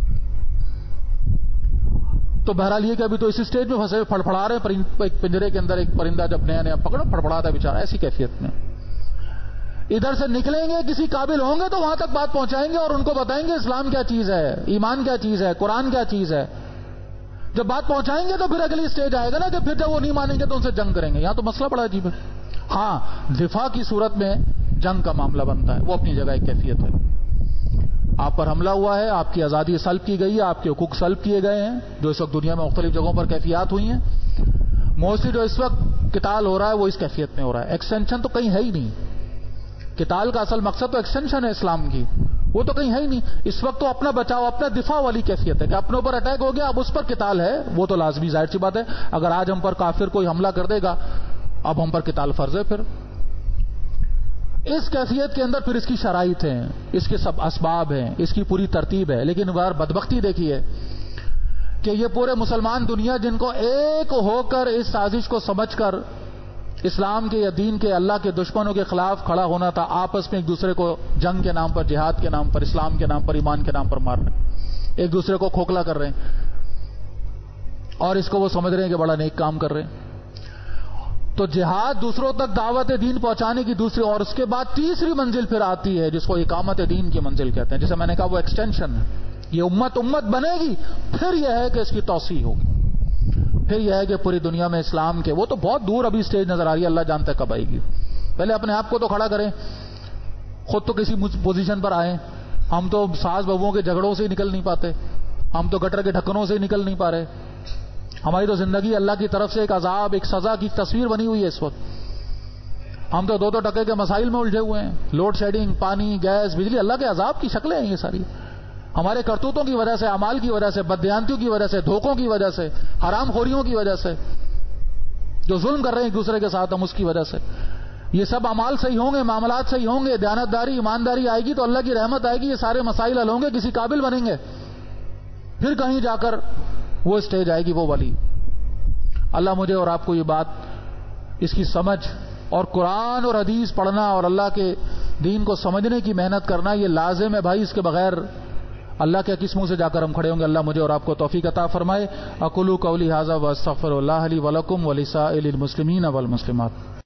تو بہرحال یہ کہ ابھی تو اسی سٹیج میں پھنسے پھڑپڑا رہے ہیں. ایک پنجرے کے اندر ایک پرندہ جب نیا نیا پکڑو پھڑپڑاتا ہے بیچارہ، ایسی کیفیت میں. ادھر سے نکلیں گے، کسی قابل ہوں گے تو وہاں تک بات پہنچائیں گے اور ان کو بتائیں گے اسلام کیا چیز ہے، ایمان کیا چیز ہے، قرآن کیا چیز ہے. جب بات پہنچائیں گے تو پھر اگلی سٹیج آئے گا نا کہ پھر جب وہ نہیں مانیں گے تو ان سے جنگ کریں گے. یہاں تو مسئلہ بڑا عجیب ہے. ہاں، دفاع کی صورت میں جنگ کا معاملہ بنتا ہے، وہ اپنی جگہ ایک کیفیت ہے. آپ پر حملہ ہوا ہے، آپ کی آزادی سلب کی گئی ہے، آپ کے حقوق سلب کیے گئے ہیں، جو اس وقت دنیا میں مختلف جگہوں پر کیفیات ہوئی ہیں. موسٹلی جو اس وقت قتال ہو رہا ہے وہ اس کیفیت میں ہو رہا ہے. ایکسٹینشن تو کہیں ہے ہی نہیں. قتال کا اصل مقصد تو ایکسٹینشن ہے اسلام کی، وہ تو کہیں ہے ہی نہیں. اس وقت تو اپنا بچاؤ، اپنا دفاع والی کیفیت ہے کہ اپنے اوپر اٹیک ہو گیا، اب اس پر قتال ہے. وہ تو لازمی ظاہر سی بات ہے، اگر آج ہم پر کافر کوئی حملہ کر دے گا اب ہم پر قتال فرض ہے. پھر اس کیفیت کے اندر پھر اس کی شرائط ہیں، اس کے سب اسباب ہیں، اس کی پوری ترتیب ہے. لیکن بار بدبختی دیکھیے کہ یہ پورے مسلمان دنیا جن کو ایک ہو کر اس سازش کو سمجھ کر اسلام کے یا دین کے، اللہ کے دشمنوں کے خلاف کھڑا ہونا تھا، آپس میں ایک دوسرے کو جنگ کے نام پر، جہاد کے نام پر، اسلام کے نام پر، ایمان کے نام پر مار رہے ہیں، ایک دوسرے کو کھوکھلا کر رہے ہیں اور اس کو وہ سمجھ رہے ہیں کہ بڑا نیک کام کر رہے ہیں. تو جہاد دوسروں تک دعوت دین پہنچانے کی دوسری، اور اس کے بعد تیسری منزل پھر آتی ہے جس کو اقامت دین کی منزل کہتے ہیں. جیسے میں نے کہا وہ ایکسٹینشن ہے. یہ امت بنے گی، پھر یہ ہے کہ اس کی توسیع ہوگی، پھر یہ ہے کہ پوری دنیا میں اسلام کے، وہ تو بہت دور ابھی سٹیج نظر آ رہی ہے، اللہ جانتا ہے کب آئے گی. پہلے اپنے آپ کو تو کھڑا کریں، خود تو کسی پوزیشن پر آئیں. ہم تو ساس بہوؤں کے جھگڑوں سے ہی نکل نہیں پاتے، ہم تو گٹر کے ڈھکنوں سے ہی نکل نہیں پا رہے. ہماری تو زندگی اللہ کی طرف سے ایک عذاب، ایک سزا کی تصویر بنی ہوئی ہے اس وقت. ہم تو دو ٹکے کے مسائل میں الجھے ہوئے ہیں، لوڈ شیڈنگ، پانی، گیس، بجلی، اللہ کے عذاب کی شکلیں ہیں یہ ساری. ہمارے کرتوتوں کی وجہ سے، اعمال کی وجہ سے، بددیانتیوں کی وجہ سے، دھوکوں کی وجہ سے، حرام خوریوں کی وجہ سے، جو ظلم کر رہے ہیں ایک دوسرے کے ساتھ ہم، اس کی وجہ سے. یہ سب اعمال صحیح ہوں گے، معاملات صحیح ہوں گے، دیانتداری، ایمانداری آئے گی تو اللہ کی رحمت آئے گی، یہ سارے مسائل حل ہوں گے، کسی قابل بنیں گے. پھر کہیں جا کر وہ سٹیج آئے گی، وہ والی. اللہ مجھے اور آپ کو یہ بات، اس کی سمجھ اور قرآن اور حدیث پڑھنا اور اللہ کے دین کو سمجھنے کی محنت کرنا یہ لازم ہے بھائی. اس کے بغیر اللہ کے کس منہ سے جا کر ہم کھڑے ہوں گے. اللہ مجھے اور آپ کو توفیق عطا فرمائے. اقول قولی ھذا واستغفر اللہ لی ولکم ولسائر المسلمین والمسلمات.